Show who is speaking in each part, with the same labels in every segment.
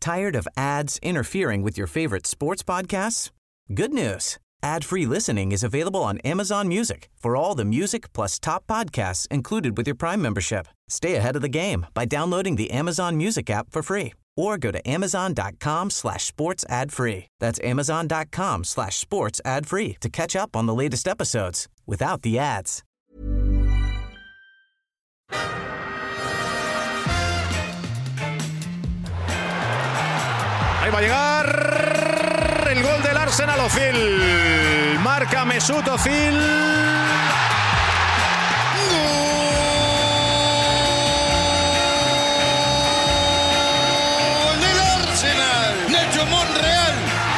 Speaker 1: Tired of ads interfering with your favorite sports podcasts? Good news. Ad-free listening is available on Amazon Music for all the music plus top podcasts included with your Prime membership. Stay ahead of the game by downloading the Amazon Music app for free or go to amazon.com/sports ad free. That's amazon.com/sports ad free to catch up on the latest episodes without the ads.
Speaker 2: Ahí va a llegar el gol del Arsenal. Özil marca Mesut Özil.
Speaker 3: ¡Gol del Arsenal! ¡Nacho Monreal!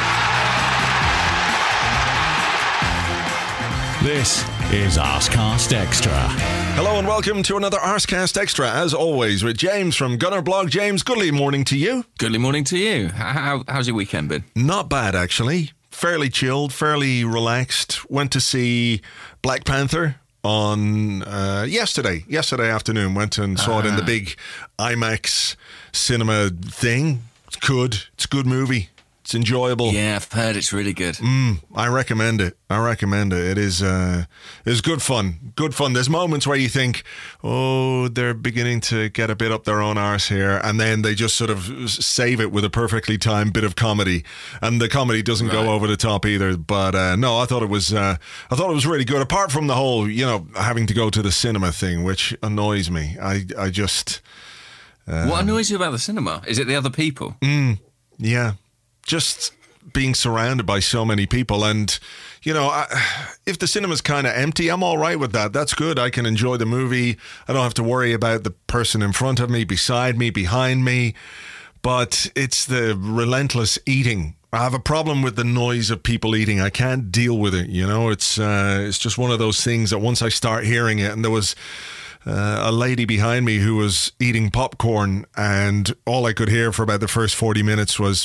Speaker 4: This is Arscast Extra.
Speaker 5: Hello and welcome to another Arscast Extra, as always, with James from Gunner Blog. James, goodly morning to you.
Speaker 6: Goodly morning to you. How's your weekend been?
Speaker 5: Not bad, actually. Fairly chilled, fairly relaxed. Went to see Black Panther on yesterday afternoon. Went and saw it in the big IMAX cinema thing. It's good. It's a good movie. It's enjoyable.
Speaker 6: Yeah, I've heard it's really good.
Speaker 5: I recommend it. It is good fun. Good fun. There's moments where you think, oh, they're beginning to get a bit up their own arse here, and then they just sort of save it with a perfectly timed bit of comedy, and the comedy doesn't go over the top either. But no, I thought it was really good. Apart from the whole, having to go to the cinema thing, which annoys me. I just.
Speaker 6: What annoys you about the cinema? Is it the other people?
Speaker 5: Yeah. Just being surrounded by so many people, and if the cinema's kind of empty, I'm all right with that. That's good. I can enjoy the movie. I don't have to worry about the person in front of me, beside me, behind me. But it's the relentless eating. I have a problem with the noise of people eating. I can't deal with it. It's just one of those things that once I start hearing it, and there was a lady behind me who was eating popcorn, and all I could hear for about the first 40 minutes was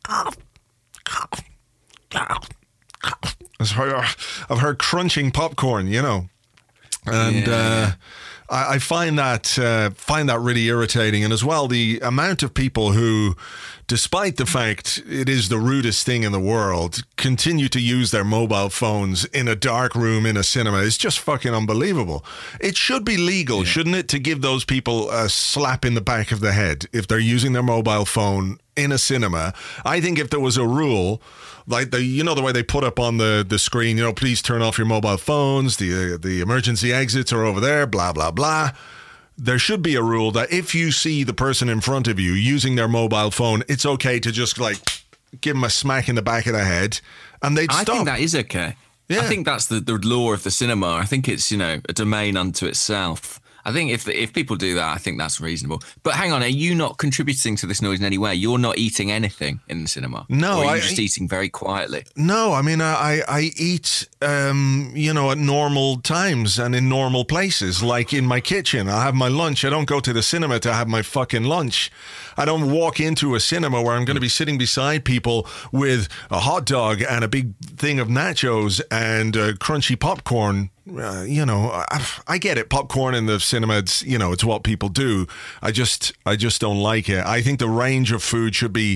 Speaker 5: of her crunching popcorn, and I find that really irritating. And as well, the amount of people who, despite the fact it is the rudest thing in the world, continue to use their mobile phones in a dark room in a cinema is just fucking unbelievable. It should be legal, shouldn't it, to give those people a slap in the back of the head if they're using their mobile phone in a cinema? I think if there was a rule, like the way they put up on the screen, please turn off your mobile phones, the emergency exits are over there, blah, blah, blah. There should be a rule that if you see the person in front of you using their mobile phone, it's okay to just give them a smack in the back of the head and they'd stop.
Speaker 6: I think that is okay. Yeah. I think that's the law of the cinema. I think it's, a domain unto itself. I think if people do that, I think that's reasonable. But hang on, are you not contributing to this noise in any way? You're not eating anything in the cinema?
Speaker 5: No.
Speaker 6: Or are you just eating very quietly?
Speaker 5: No, I mean, I eat, at normal times and in normal places, like in my kitchen. I have my lunch. I don't go to the cinema to have my fucking lunch. I don't walk into a cinema where I'm going to be sitting beside people with a hot dog and a big thing of nachos and crunchy popcorn. I get it. Popcorn in the cinema, it's what people do. I just don't like it. I think the range of food should be,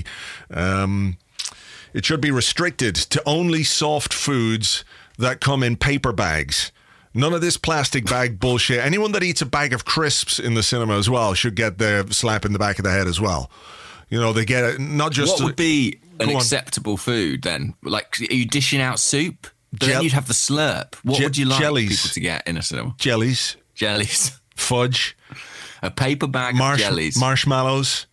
Speaker 5: it should be restricted to only soft foods that come in paper bags. None of this plastic bag bullshit. Anyone that eats a bag of crisps in the cinema as well should get the slap in the back of the head as well. They get it, not just...
Speaker 6: What would be an acceptable food then? Like, are you dishing out soup? Then you'd have the slurp. What would you like people to get in a cinema?
Speaker 5: Jellies. Fudge.
Speaker 6: A paper bag of jellies.
Speaker 5: Marshmallows.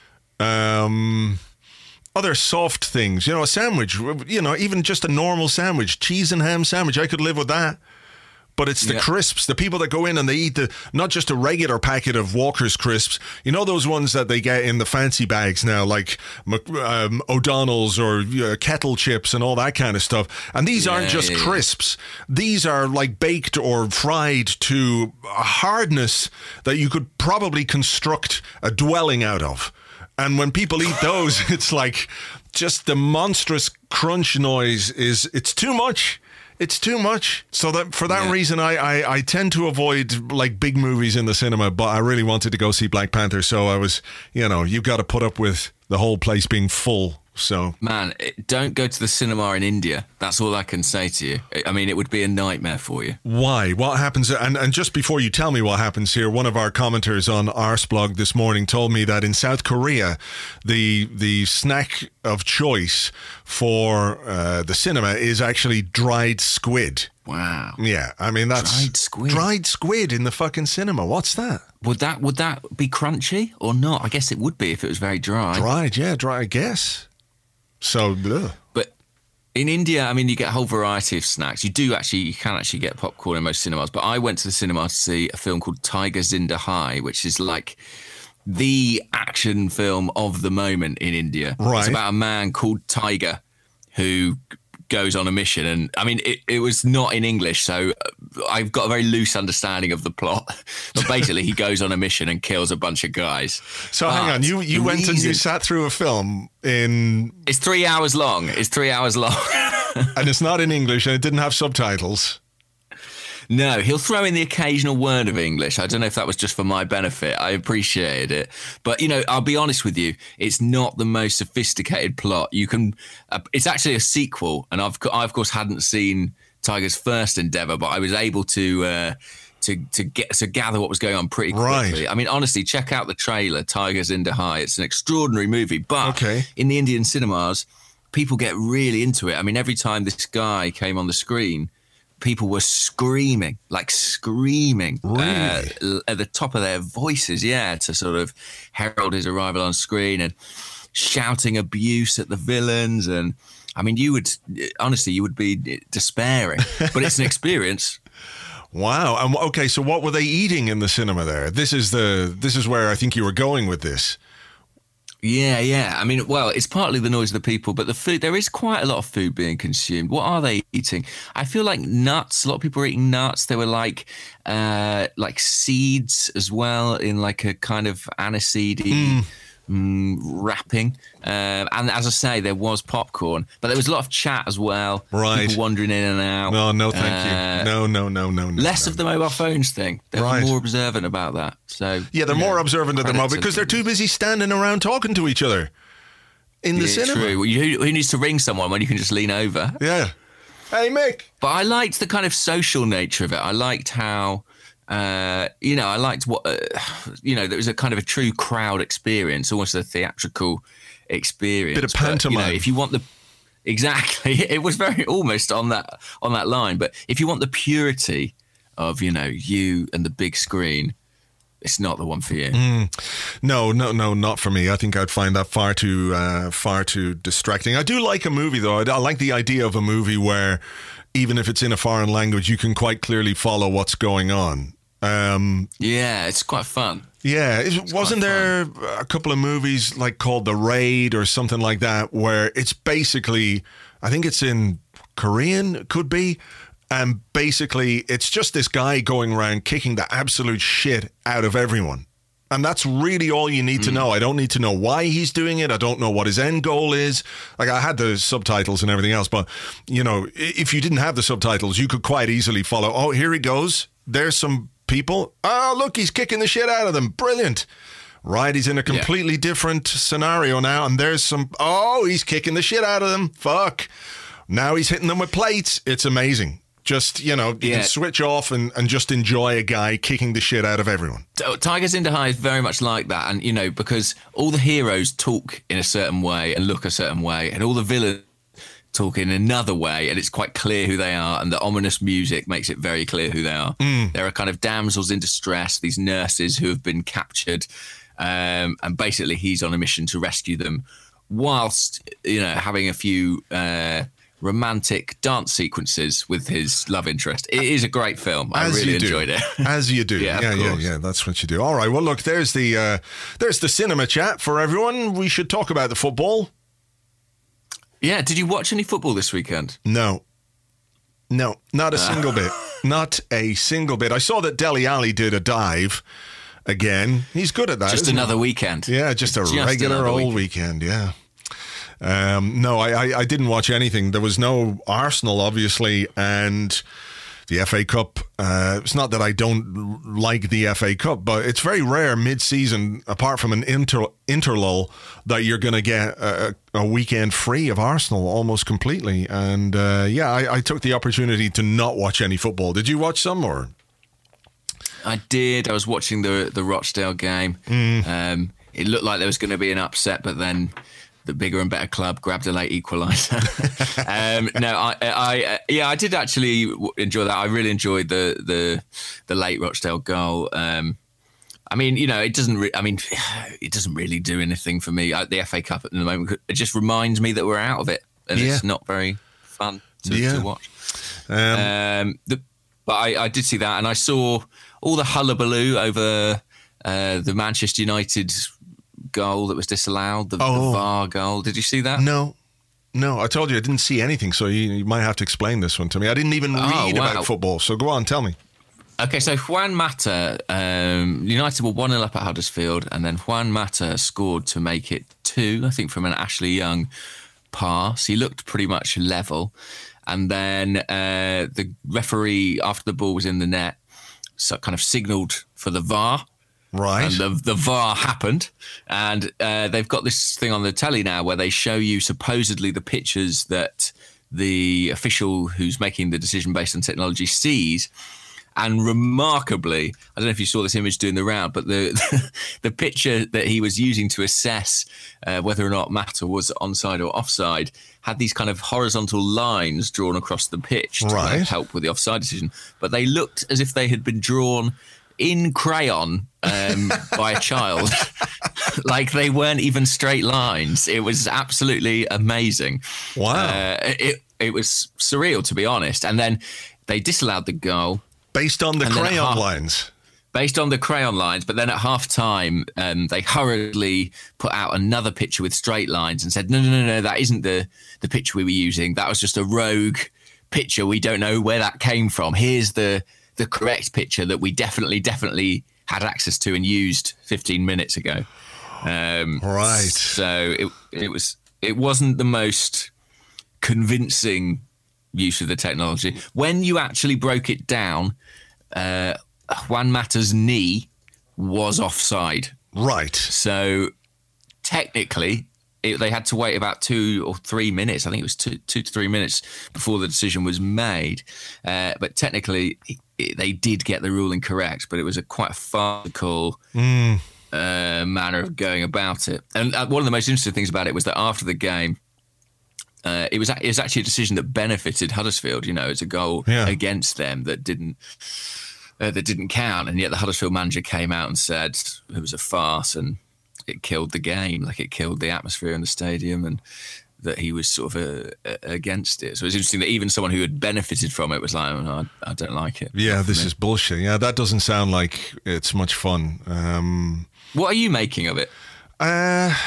Speaker 5: Other soft things. A sandwich. Even just a normal sandwich. Cheese and ham sandwich. I could live with that. But it's the crisps, the people that go in and they eat not just a regular packet of Walker's crisps, those ones that they get in the fancy bags now, like O'Donnell's or kettle chips and all that kind of stuff. And these aren't just crisps. These are like baked or fried to a hardness that you could probably construct a dwelling out of. And when people eat those, it's like just the monstrous crunch noise it's too much. It's too much. So that for that reason, I tend to avoid like big movies in the cinema, but I really wanted to go see Black Panther. So I was, you've got to put up with the whole place being full. So,
Speaker 6: man, don't go to the cinema in India. That's all I can say to you. I mean, it would be a nightmare for you.
Speaker 5: Why? What happens? And just before you tell me what happens here, one of our commenters on Arsblog this morning told me that in South Korea, the snack of choice for the cinema is actually dried squid.
Speaker 6: Wow.
Speaker 5: Yeah, I mean, that's dried squid in the fucking cinema. What's that?
Speaker 6: Would that be crunchy or not? I guess it would be if it was very dry.
Speaker 5: Dried, yeah, dry, I guess. So, ugh.
Speaker 6: But in India, I mean, you get a whole variety of snacks. You can actually get popcorn in most cinemas. But I went to the cinema to see a film called Tiger Zinda Hai, which is like the action film of the moment in India.
Speaker 5: Right.
Speaker 6: It's about a man called Tiger who goes on a mission, and I mean it was not in English, so I've got a very loose understanding of the plot, but basically he goes on a mission and kills a bunch of guys.
Speaker 5: So hang on, you went and you sat through a film in...
Speaker 6: It's 3 hours long. And
Speaker 5: it's not in English, and it didn't have subtitles.
Speaker 6: No, he'll throw in the occasional word of English. I don't know if that was just for my benefit. I appreciated it. But, I'll be honest with you, it's not the most sophisticated plot. It's actually a sequel, and I, of course, hadn't seen Tiger's first endeavour, but I was able to gather what was going on pretty quickly.
Speaker 5: Right.
Speaker 6: I mean, honestly, check out the trailer, Tiger Zinda Hai. It's an extraordinary movie, but in the Indian cinemas, people get really into it. I mean, every time this guy came on the screen, people were screaming at the top of their voices, to sort of herald his arrival on screen, and shouting abuse at the villains. And I mean, you would be despairing, but it's an experience.
Speaker 5: Wow. Okay, so what were they eating in the cinema there? This is where I think you were going with this.
Speaker 6: Yeah. I mean, well, it's partly the noise of the people, but the food, there is quite a lot of food being consumed. What are they eating? I feel like nuts. A lot of people are eating nuts. They were like seeds as well, in like a kind of aniseedy wrapping. And as I say, there was popcorn, but there was a lot of chat as well.
Speaker 5: Right.
Speaker 6: People wandering in and out.
Speaker 5: No, thank you. No.
Speaker 6: Less of the mobile phones thing. They're more observant about that. So
Speaker 5: they're more observant at the moment because they're too busy standing around talking to each other in the cinema. True.
Speaker 6: Well, who needs to ring someone when you can just lean over?
Speaker 5: Yeah. Hey, Mick.
Speaker 6: But I liked the kind of social nature of it. I liked how... I liked what, there was a kind of a true crowd experience, almost a theatrical experience.
Speaker 5: Bit of pantomime.
Speaker 6: If you want exactly, it was very almost on that line. But if you want the purity of, you and the big screen, it's not the one for you.
Speaker 5: No, not for me. I think I'd find that far too distracting. I do like a movie, though. I like the idea of a movie where, even if it's in a foreign language, you can quite clearly follow what's going on.
Speaker 6: It's quite fun.
Speaker 5: Yeah, wasn't there a couple of movies like called The Raid or something like that, where it's basically, I think it's in Korean, could be, and basically it's just this guy going around kicking the absolute shit out of everyone. And that's really all you need to know. I don't need to know why he's doing it. I don't know what his end goal is. Like, I had the subtitles and everything else, but, if you didn't have the subtitles, you could quite easily follow. Oh, here he goes. There's some people. Oh, look, he's kicking the shit out of them. Brilliant. Right, he's in a completely different scenario now, and there's some... Oh, he's kicking the shit out of them. Fuck. Now he's hitting them with plates. It's amazing. Just, you can switch off and just enjoy a guy kicking the shit out of everyone.
Speaker 6: Tiger Zinda Hai is very much like that. And, because all the heroes talk in a certain way and look a certain way, and all the villains talk in another way, and it's quite clear who they are, and the ominous music makes it very clear who they are. There are kind of damsels in distress, these nurses who have been captured, and basically he's on a mission to rescue them whilst, having a few... romantic dance sequences with his love interest. It is a great film. I really enjoyed it.
Speaker 5: As you do. Yeah. That's what you do. All right. Well, look, there's the cinema chat for everyone. We should talk about the football.
Speaker 6: Yeah. Did you watch any football this weekend?
Speaker 5: No, not a single bit. Not a single bit. I saw that Dele Alli did a dive again. He's good at that.
Speaker 6: Just another weekend.
Speaker 5: Yeah, just a regular old weekend. Yeah. No, I didn't watch anything. There was no Arsenal, obviously, and the FA Cup. It's not that I don't like the FA Cup, but it's very rare mid-season, apart from an interlull, that you're going to get a weekend free of Arsenal almost completely. And I took the opportunity to not watch any football. Did you watch some, or?
Speaker 6: I did. I was watching the Rochdale game. It looked like there was going to be an upset, but then the bigger and better club grabbed a late equaliser. I did actually enjoy that. I really enjoyed the late Rochdale goal. It doesn't really do anything for me. The FA Cup at the moment, it just reminds me that we're out of it, and it's not very fun to watch. But I did see that, and I saw all the hullabaloo over the Manchester United goal that was disallowed, the VAR goal. Did you see that?
Speaker 5: No, I told you I didn't see anything, so you might have to explain this one to me. I didn't even read about football, so go on, tell me.
Speaker 6: Okay, so Juan Mata, United were 1-0 up at Huddersfield, and then Juan Mata scored to make it 2, I think, from an Ashley Young pass. He looked pretty much level, and then the referee, after the ball was in the net, so kind of signalled for the VAR.
Speaker 5: Right.
Speaker 6: And the VAR happened, and they've got this thing on the telly now where they show you supposedly the pictures that the official who's making the decision based on technology sees. And remarkably, I don't know if you saw this image doing the round, but the picture that he was using to assess whether or not Mata was onside or offside had these kind of horizontal lines drawn across the pitch to kind of help with the offside decision. But they looked as if they had been drawn in crayon by a child. Like they weren't even straight lines. It was absolutely amazing.
Speaker 5: Wow.
Speaker 6: It was surreal, to be honest. And then they disallowed the goal.
Speaker 5: Based on the crayon lines.
Speaker 6: Based on the crayon lines. But then at half time, they hurriedly put out another picture with straight lines and said, no, that isn't the picture we were using. That was just a rogue picture. We don't know where that came from. Here's the correct picture that we definitely had access to and used 15 minutes ago.
Speaker 5: Right.
Speaker 6: So it wasn't the most convincing use of the technology. When you actually broke it down, Juan Mata's knee was offside.
Speaker 5: Right.
Speaker 6: So technically, they had to wait about 2 or 3 minutes. I think it was 2 to 3 minutes before the decision was made. But technically, they did get the ruling correct, but it was quite a farcical manner of going about it. And one of the most interesting things about it was that after the game, it was actually a decision that benefited Huddersfield. It's a goal against them that didn't count, and yet the Huddersfield manager came out and said it was a farce and it killed the game, like it killed the atmosphere in the stadium, and that he was sort of against it. So it's interesting that even someone who had benefited from it was like, oh, no, I don't like it.
Speaker 5: Yeah, this is bullshit. Yeah, that doesn't sound like it's much fun.
Speaker 6: What are you making of it?
Speaker 5: I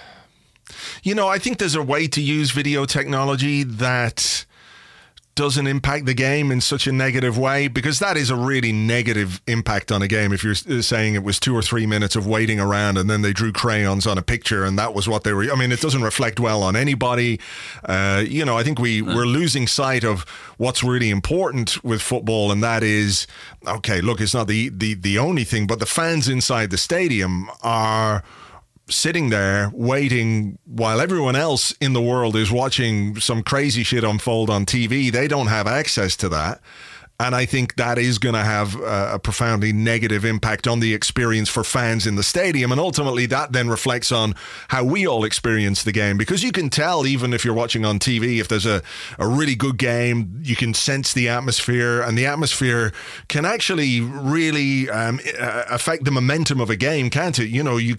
Speaker 5: think there's a way to use video technology that doesn't impact the game in such a negative way, because that is a really negative impact on a game. If you're saying it was 2 or 3 minutes of waiting around and then they drew crayons on a picture and that was what they were, it doesn't reflect well on anybody. I think we're losing sight of what's really important with football, and that is, okay, look, it's not the only thing, but the fans inside the stadium are sitting there waiting while everyone else in the world is watching some crazy shit unfold on TV. They don't have access to that. And I think that is going to have a profoundly negative impact on the experience for fans in the stadium. And ultimately that then reflects on how we all experience the game, because you can tell, even if you're watching on TV, if there's a really good game, you can sense the atmosphere, and the atmosphere can actually really affect the momentum of a game, can't it?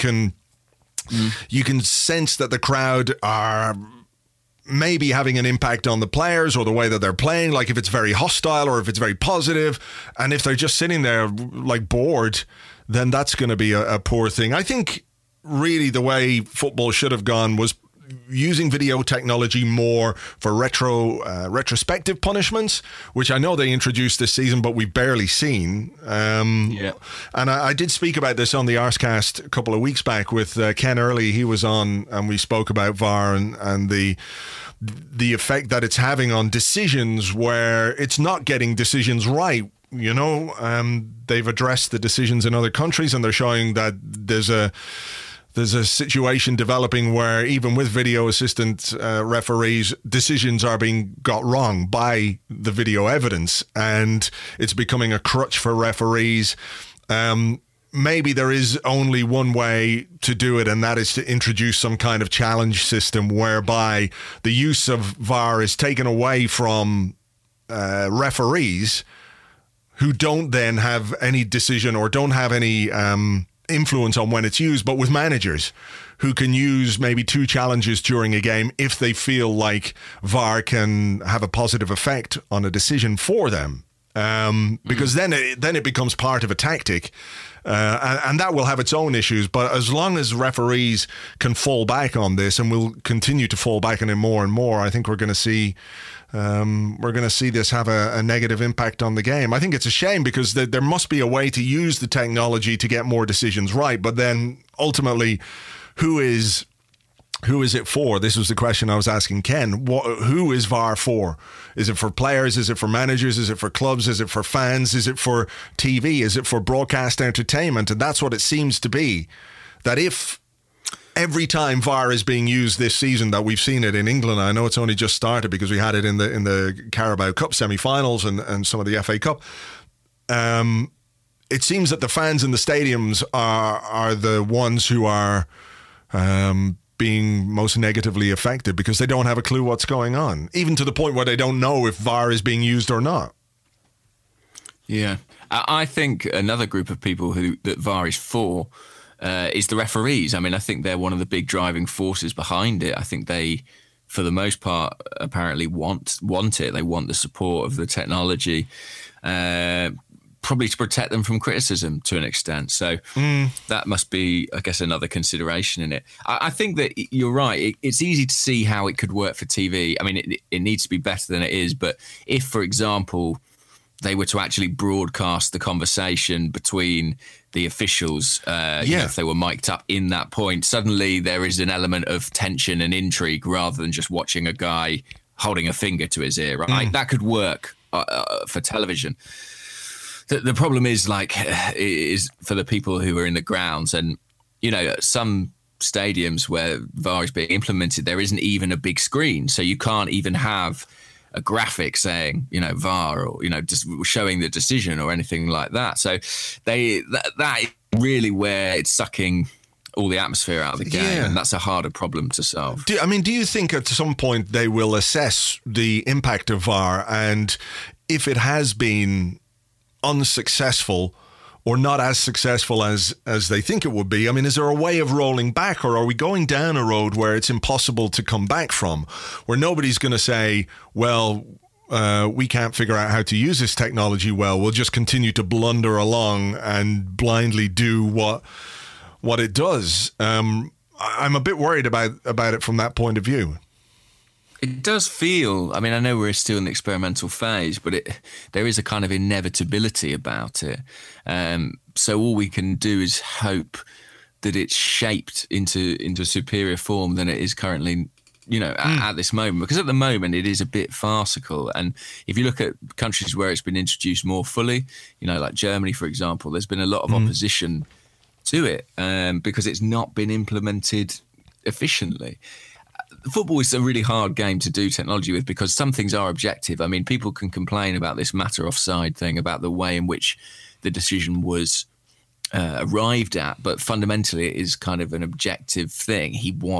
Speaker 5: You can sense that the crowd are maybe having an impact on the players or the way that they're playing, like if it's very hostile or if it's very positive. And if they're just sitting there like bored, then that's going to be a poor thing. I think really the way football should have gone was, using video technology more for retrospective punishments, which I know they introduced this season, but we've barely seen. And I did speak about this on the Arscast a couple of weeks back with Ken Early. He was on, and we spoke about VAR and the effect that it's having on decisions where it's not getting decisions right. You know, they've addressed the decisions in other countries, and they're showing that there's a situation developing where even with video assistant referees, decisions are being got wrong by the video evidence, and it's becoming a crutch for referees. Maybe there is only one way to do it, and that is to introduce some kind of challenge system whereby the use of VAR is taken away from referees who don't then have any decision or don't have any influence on when it's used, but with managers who can use maybe 2 challenges during a game if they feel like VAR can have a positive effect on a decision for them. Because then it becomes part of a tactic, and that will have its own issues. But as long as referees can fall back on this, and will continue to fall back on it more and more, I think we're going to see this have a negative impact on the game. I think it's a shame because there must be a way to use the technology to get more decisions right. But then ultimately, who is it for? This was the question I was asking Ken. Who is VAR for? Is it for players? Is it for managers? Is it for clubs? Is it for fans? Is it for TV? Is it for broadcast entertainment? And that's what it seems to be. That if every time VAR is being used this season, that we've seen it in England, I know it's only just started because we had it in the Carabao Cup semi-finals and some of the FA Cup. It seems that the fans in the stadiums are the ones who are being most negatively affected because they don't have a clue what's going on, even to the point where they don't know if VAR is being used or not.
Speaker 6: Yeah. I think another group of people that VAR is for is the referees. I mean, I think they're one of the big driving forces behind it. I think they, for the most part, apparently want it. They want the support of the technology, probably to protect them from criticism to an extent. So that must be, I guess, another consideration in it. I think that you're right. It's easy to see how it could work for TV. I mean, it needs to be better than it is. But if, for example, they were to actually broadcast the conversation between the officials, you know, if they were mic'd up in that point, suddenly there is an element of tension and intrigue rather than just watching a guy holding a finger to his ear, right? That could work for television. The problem is for the people who are in the grounds, and, you know, some stadiums where VAR is being implemented, there isn't even a big screen. So you can't even have a graphic saying, you know, VAR, or, you know, just showing the decision or anything like that. So that is really where it's sucking all the atmosphere out of the game, and that's a harder problem to solve. Do
Speaker 5: you think at some point they will assess the impact of VAR, and if it has been unsuccessful or not as successful as they think it would be, I mean, is there a way of rolling back, or are we going down a road where it's impossible to come back from, where nobody's going to say, well, we can't figure out how to use this technology well, we'll just continue to blunder along and blindly do what it does? I'm a bit worried about it from that point of view.
Speaker 6: It does feel, I mean, I know we're still in the experimental phase, but there is a kind of inevitability about it. So all we can do is hope that it's shaped into a superior form than it is currently, you know, at this moment. Because at the moment, it is a bit farcical. And if you look at countries where it's been introduced more fully, you know, like Germany, for example, there's been a lot of opposition to it because it's not been implemented efficiently. Football is a really hard game to do technology with because some things are objective. I mean, people can complain about this matter offside thing, about the way in which the decision was arrived at, but fundamentally it is kind of an objective thing.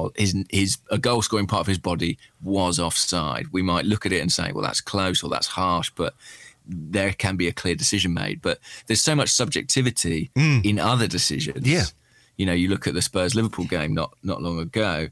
Speaker 6: A goal scoring part of his body was offside. We might look at it and say, well, that's close or that's harsh, but there can be a clear decision made. But there's so much subjectivity in other decisions. Yeah. You know, you look at the Spurs-Liverpool game not long ago,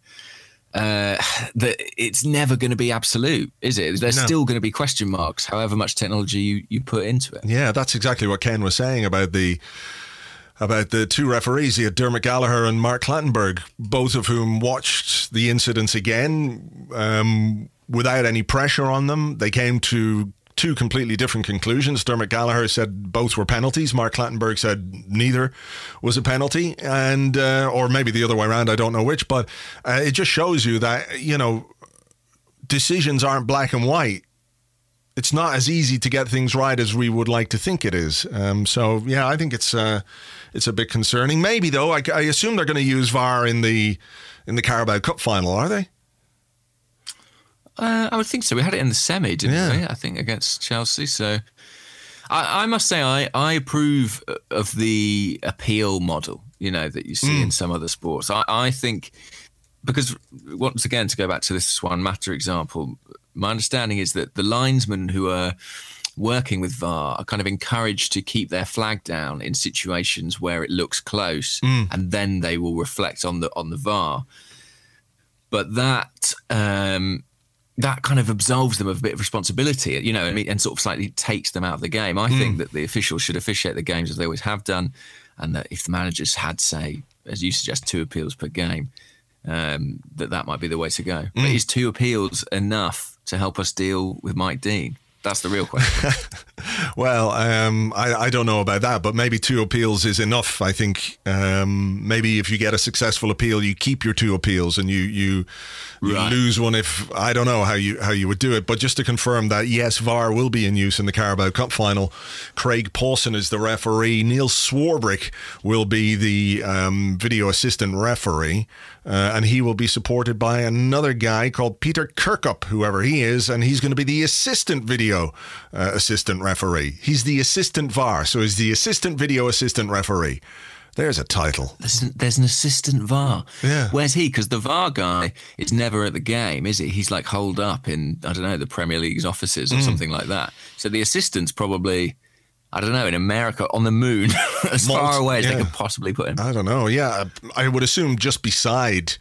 Speaker 6: that it's never going to be absolute, is it? There's still going to be question marks, however much technology you put into it.
Speaker 5: Yeah, that's exactly what Ken was saying about the about the two referees, you had Dermot Gallagher and Mark Clattenburg, both of whom watched the incidents again without any pressure on them. They came to two completely different conclusions. Dermot Gallagher said both were penalties. Mark Clattenburg said neither was a penalty, and or maybe the other way around, I don't know which, but it just shows you that, you know, decisions aren't black and white. It's not as easy to get things right as we would like to think it is. So, yeah, I think it's a bit concerning. Maybe, though, I assume they're going to use VAR in the Carabao Cup final, are they?
Speaker 6: I would think so. We had it in the semi, didn't we? I think against Chelsea. So I must say I approve of the appeal model, you know, that you see in some other sports. I think, because once again, to go back to this Juan Mata example, my understanding is that the linesmen who are working with VAR are kind of encouraged to keep their flag down in situations where it looks close, and then they will reflect on the VAR. But that kind of absolves them of a bit of responsibility, you know, and sort of slightly takes them out of the game. I think that the officials should officiate the games as they always have done, and that if the managers had, say, as you suggest, 2 appeals per game, that might be the way to go. But is 2 appeals enough to help us deal with Mike Dean? That's the real question.
Speaker 5: Well, I don't know about that, but maybe 2 appeals is enough. I think maybe if you get a successful appeal, you keep your 2 appeals, and you lose one if, I don't know how you would do it. But just to confirm that, yes, VAR will be in use in the Carabao Cup final. Craig Pawson is the referee. Neil Swarbrick will be the video assistant referee. And he will be supported by another guy called Peter Kirkup, whoever he is, and he's going to be the assistant video assistant referee. He's the assistant VAR, so he's the assistant video assistant referee. There's a title.
Speaker 6: There's an assistant VAR.
Speaker 5: Yeah.
Speaker 6: Where's he? Because the VAR guy is never at the game, is he? He's like holed up in, I don't know, the Premier League's offices or something like that. So the assistant's probably, I don't know, in America, on the moon, as far away as they could possibly put him.
Speaker 5: I don't know. Yeah, I would assume just beside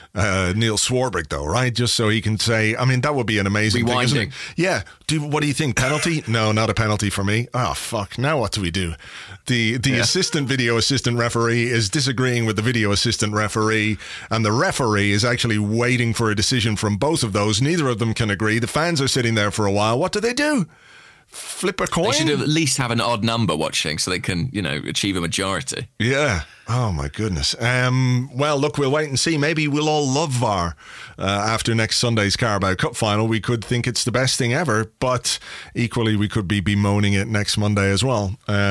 Speaker 5: Neil Swarbrick, though, right? Just so he can say, I mean, that would be an amazing thing, isn't it? Yeah. What do you think? Penalty? No, not a penalty for me. Oh, fuck. Now what do we do? The assistant video assistant referee is disagreeing with the video assistant referee, and the referee is actually waiting for a decision from both of those. Neither of them can agree. The fans are sitting there for a while. What do? Flip a coin?
Speaker 6: They should at least have an odd number watching so they can, you know, achieve a majority.
Speaker 5: Yeah. Oh, my goodness. Well, look, we'll wait and see. Maybe we'll all love VAR after next Sunday's Carabao Cup final. We could think it's the best thing ever, but equally we could be bemoaning it next Monday as well.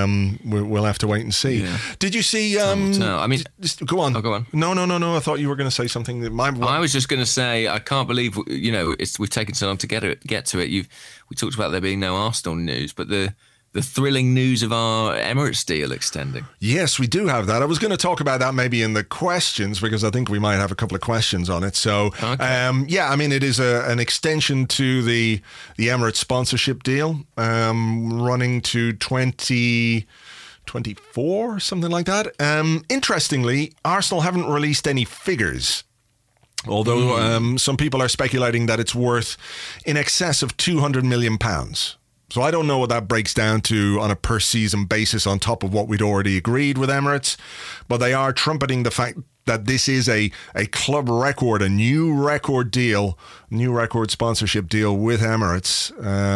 Speaker 5: We'll have to wait and see. Yeah. Did you see...
Speaker 6: I mean...
Speaker 5: Go on.
Speaker 6: Oh, go on.
Speaker 5: No. I thought you were going to say something.
Speaker 6: I was just going to say, I can't believe, you know, we've taken so long to get to it. We talked about there being no Arsenal news, but the thrilling news of our Emirates deal extending.
Speaker 5: Yes, we do have that. I was going to talk about that maybe in the questions, because I think we might have a couple of questions on it. So, yeah, I mean, it is an extension to the Emirates sponsorship deal, running to 2024, something like that. Interestingly, Arsenal haven't released any figures, although some people are speculating that it's worth in excess of £200 million. So I don't know what that breaks down to on a per season basis on top of what we'd already agreed with Emirates, but they are trumpeting the fact that this is a club record, a new record sponsorship deal with Emirates.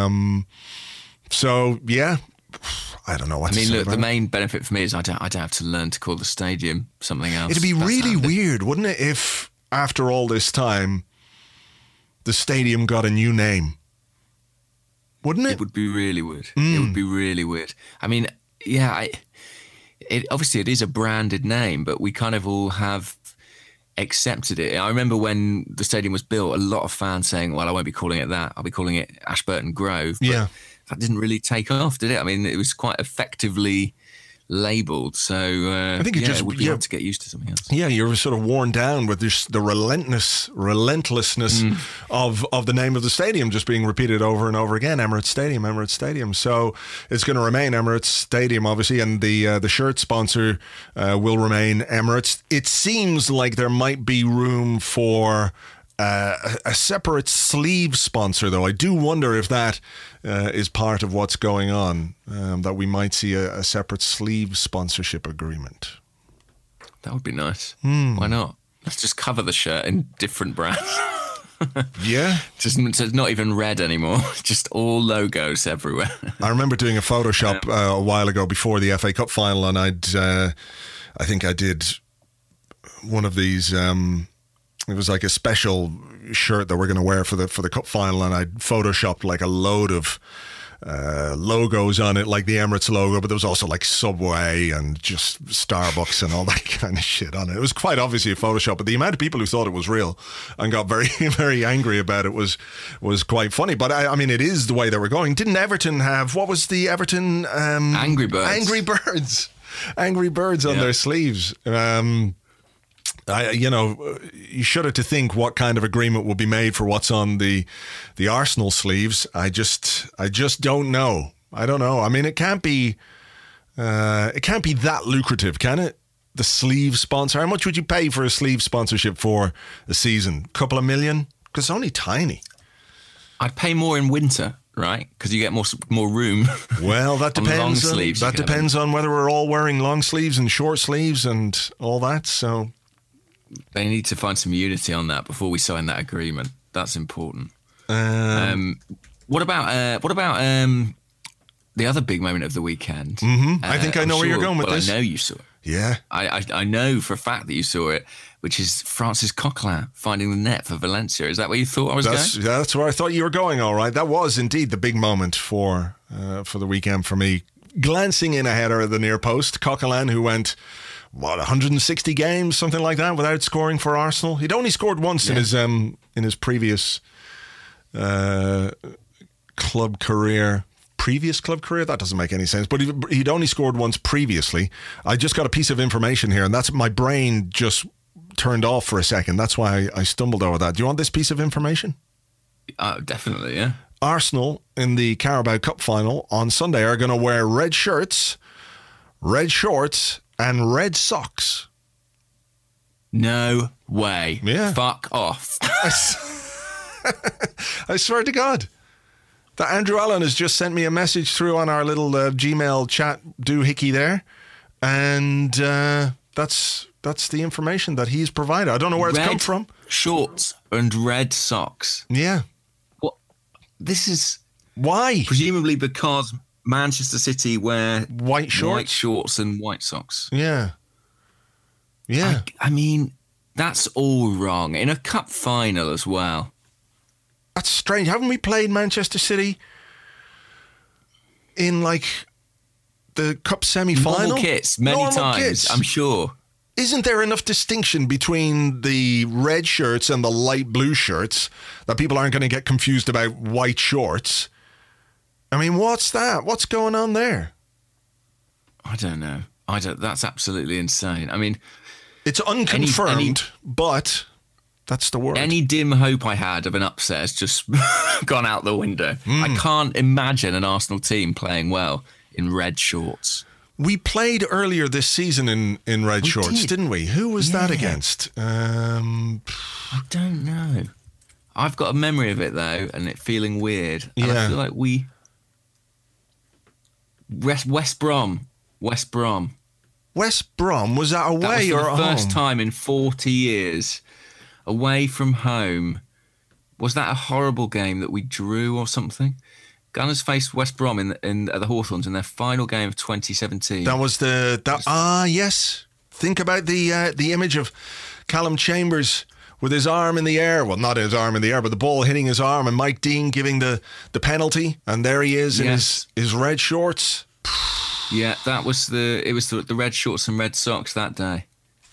Speaker 5: So, yeah, I don't know what to say.
Speaker 6: I mean, look, the main benefit for me is I'd have to learn to call the stadium something else.
Speaker 5: It'd be really weird, wouldn't it, if after all this time the stadium got a new name? Wouldn't it?
Speaker 6: It would be really weird. It would be really weird. I mean, yeah, obviously it is a branded name, but we kind of all have accepted it. I remember when the stadium was built, a lot of fans saying, well, I won't be calling it that. I'll be calling it Ashburton Grove. But that didn't really take off, did it? I mean, it was quite effectively labelled, so I think it would be hard to get used to something else.
Speaker 5: Yeah, you're sort of worn down with the relentlessness of the name of the stadium just being repeated over and over again. Emirates Stadium. So it's going to remain Emirates Stadium, obviously, and the shirt sponsor will remain Emirates. It seems like there might be room for a separate sleeve sponsor, though. I do wonder if that is part of what's going on, that we might see a separate sleeve sponsorship agreement.
Speaker 6: That would be nice. Why not? Let's just cover the shirt in different brands.
Speaker 5: Yeah.
Speaker 6: So it's not even red anymore. Just all logos everywhere.
Speaker 5: I remember doing a Photoshop a while ago before the FA Cup final, and I think I did one of these. It was like a special shirt that we're going to wear for the cup final, and I photoshopped like a load of logos on it, like the Emirates logo, but there was also like Subway and just Starbucks and all that kind of shit on it. It was quite obviously a Photoshop, but the amount of people who thought it was real and got very, very angry about it was quite funny. But I mean, it is the way that we're going. Didn't Everton have, what was the Everton?
Speaker 6: Angry Birds.
Speaker 5: Angry Birds on their sleeves. You shudder to think what kind of agreement will be made for what's on the Arsenal sleeves. I just don't know. I don't know. I mean, it can't be that lucrative, can it? The sleeve sponsor. How much would you pay for a sleeve sponsorship for a season? Couple of million? Because it's only tiny.
Speaker 6: I'd pay more in winter, right? Because you get more room.
Speaker 5: Well, that depends.
Speaker 6: Long sleeves.
Speaker 5: That depends on whether we're all wearing long sleeves and short sleeves and all that. So.
Speaker 6: They need to find some unity on that before we sign that agreement. That's important. What about the other big moment of the weekend?
Speaker 5: Mm-hmm. I think I know where you're going with this.
Speaker 6: I know you saw it.
Speaker 5: Yeah.
Speaker 6: I know for a fact that you saw it, which is Francis Coquelin finding the net for Valencia. Is that where you thought I was going?
Speaker 5: That's where I thought you were going, all right. That was indeed the big moment for the weekend for me. Glancing in a header at the near post, Coquelin, who went... 160 games, something like that, without scoring for Arsenal. He'd only scored once in his previous club career. Previous club career? That doesn't make any sense. But he'd only scored once previously. I just got a piece of information here, and that's my brain just turned off for a second. That's why I stumbled over that. Do you want this piece of information?
Speaker 6: Definitely, yeah.
Speaker 5: Arsenal in the Carabao Cup final on Sunday are going to wear red shirts, red shorts, and red socks.
Speaker 6: No way.
Speaker 5: Yeah.
Speaker 6: Fuck off.
Speaker 5: I swear to God. That Andrew Allen has just sent me a message through on our little Gmail chat doohickey there. And that's the information that he's provided. I don't know where it's come from.
Speaker 6: Shorts and red socks.
Speaker 5: Yeah.
Speaker 6: What? This is...
Speaker 5: Why?
Speaker 6: Presumably because... Manchester City wear
Speaker 5: white
Speaker 6: shorts and white socks.
Speaker 5: Yeah. Yeah.
Speaker 6: I mean, that's all wrong. In a cup final as well.
Speaker 5: That's strange. Haven't we played Manchester City in like the cup semi-final?
Speaker 6: Normal kits, many times, I'm sure.
Speaker 5: Isn't there enough distinction between the red shirts and the light blue shirts that people aren't going to get confused about white shorts? I mean, what's that? What's going on there?
Speaker 6: I don't know. That's absolutely insane. I mean...
Speaker 5: It's unconfirmed, but that's the word.
Speaker 6: Any dim hope I had of an upset has just gone out the window. I can't imagine an Arsenal team playing well in red shorts.
Speaker 5: We played earlier this season in red shorts, didn't we? Who was that against?
Speaker 6: I don't know. I've got a memory of it, though, and it feeling weird. And I feel like we... West Brom. West Brom, was that away or at home? The first time in 40 years. Away from home. Was that a horrible game that we drew or something? Gunners faced West Brom at the Hawthorns in their final game of 2017.
Speaker 5: That was yes. Think about the image of Callum Chambers with his arm in the air. Well, not his arm in the air, but the ball hitting his arm, and Mike Dean giving the penalty, and there he is in his red shorts.
Speaker 6: Yeah, it was the red shorts and red socks that day.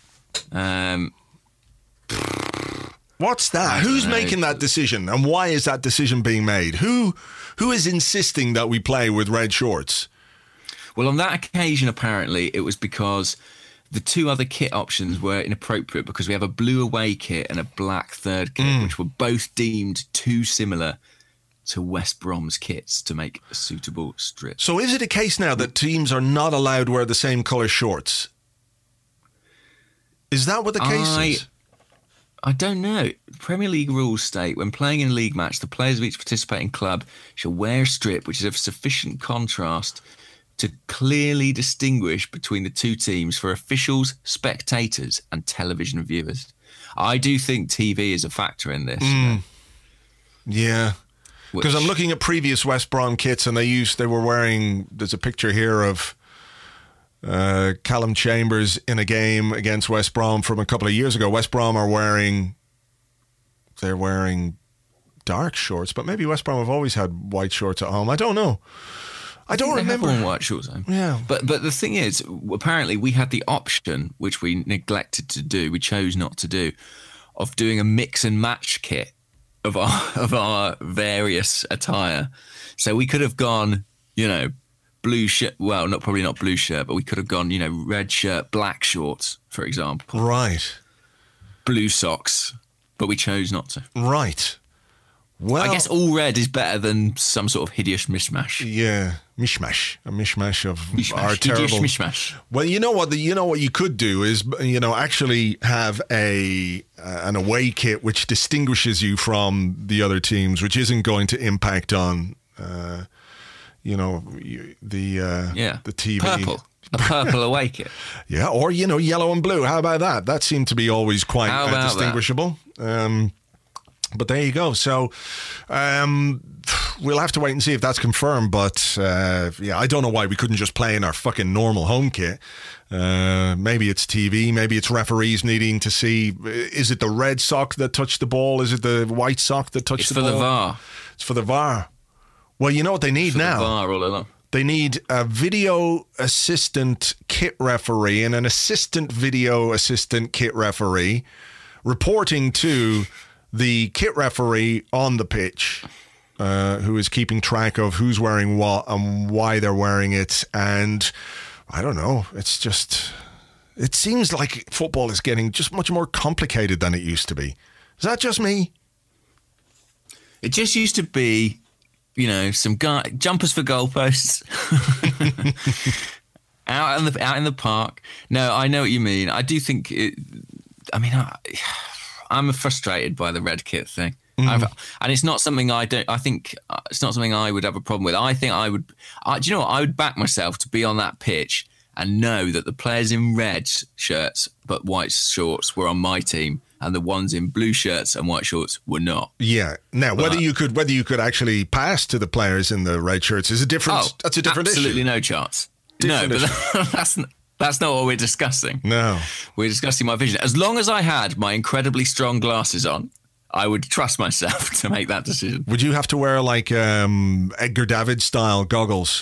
Speaker 5: What's that? Who's making that decision, and why is that decision being made? Who is insisting that we play with red shorts?
Speaker 6: Well, on that occasion, apparently, it was because the two other kit options were inappropriate because we have a blue away kit and a black third kit, which were both deemed too similar to West Brom's kits to make a suitable strip.
Speaker 5: So is it a case now that teams are not allowed to wear the same colour shorts? Is that what the case is?
Speaker 6: I don't know. Premier League rules state when playing in a league match, the players of each participating club shall wear a strip which is of sufficient contrast to clearly distinguish between the two teams for officials, spectators, and television viewers. I do think TV is a factor in this.
Speaker 5: Yeah. Because I'm looking at previous West Brom kits, and they were wearing, there's a picture here of Callum Chambers in a game against West Brom from a couple of years ago. West Brom they're wearing dark shorts, but maybe West Brom have always had white shorts at home. I don't know. I don't remember.
Speaker 6: Have white shorts.
Speaker 5: Yeah.
Speaker 6: But the thing is, apparently we had the option, which we neglected to do, we chose not to do, of doing a mix and match kit of our various attire. So we could have gone, blue shirt. Well, probably not blue shirt, but we could have gone, red shirt, black shorts, for example.
Speaker 5: Right.
Speaker 6: Blue socks, but we chose not to.
Speaker 5: Right. Well,
Speaker 6: I guess all red is better than some sort of hideous mishmash.
Speaker 5: Yeah, mishmash, a mishmash of our terrible
Speaker 6: mishmash.
Speaker 5: Well, you know what you could do is actually have an away kit which distinguishes you from the other teams, which isn't going to impact on the TV.
Speaker 6: Purple. A purple away kit.
Speaker 5: Yeah, or yellow and blue. How about that? That seemed to be always quite distinguishable. But there you go. So we'll have to wait and see if that's confirmed. But I don't know why we couldn't just play in our fucking normal home kit. Maybe it's TV. Maybe it's referees needing to see, is it the red sock that touched the ball? Is it the white sock that touched the ball?
Speaker 6: It's for the VAR.
Speaker 5: It's for the VAR. Well, you know what they need now?
Speaker 6: The VAR all along.
Speaker 5: They need a video assistant kit referee and an assistant video assistant kit referee reporting to the kit referee on the pitch, who is keeping track of who's wearing what and why they're wearing it. And I don't know, it seems like football is getting just much more complicated than it used to be. Is that just me?
Speaker 6: It just used to be, some jumpers for goalposts out in the park. No, I know what you mean. I do think I'm frustrated by the red kit thing. And it's not something it's not something I would have a problem with. I think I would, do you know what? I would back myself to be on that pitch and know that the players in red shirts but white shorts were on my team and the ones in blue shirts and white shorts were not.
Speaker 5: Yeah. Now, whether you could actually pass to the players in the red shirts is a different, that's a different
Speaker 6: absolutely
Speaker 5: issue.
Speaker 6: No chance. But that's not what we're discussing.
Speaker 5: No.
Speaker 6: We're discussing my vision. As long as I had my incredibly strong glasses on, I would trust myself to make that decision. Would
Speaker 5: you have to wear like Edgar Davids style goggles?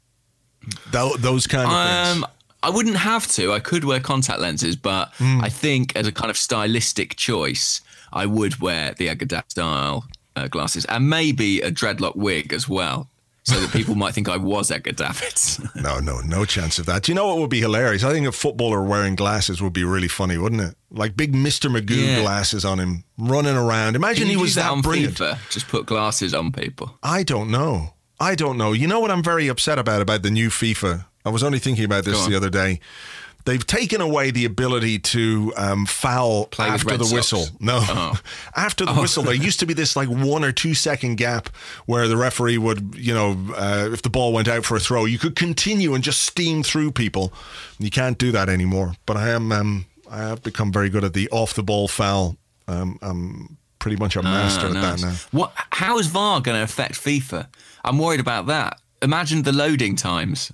Speaker 5: Those kind of things?
Speaker 6: I wouldn't have to. I could wear contact lenses, but I think as a kind of stylistic choice, I would wear the Edgar Davids style glasses and maybe a dreadlock wig as well. So that people might think I was Edgar Davids.
Speaker 5: No chance of that. Do you know what would be hilarious? I think a footballer wearing glasses would be really funny, wouldn't it? Like big Mr. Magoo glasses on him, running around. Imagine he was that brilliant.
Speaker 6: FIFA? Just put glasses on people.
Speaker 5: I don't know. You know what I'm very upset about the new FIFA? I was only thinking about this the other day. They've taken away the ability to foul after the whistle. No, after the whistle. There used to be this like 1 or 2 second gap where the referee would, if the ball went out for a throw, you could continue and just steam through people. You can't do that anymore. But I have become very good at the off the ball foul. I'm pretty much a master at that now.
Speaker 6: How is VAR going to affect FIFA? I'm worried about that. Imagine the loading times.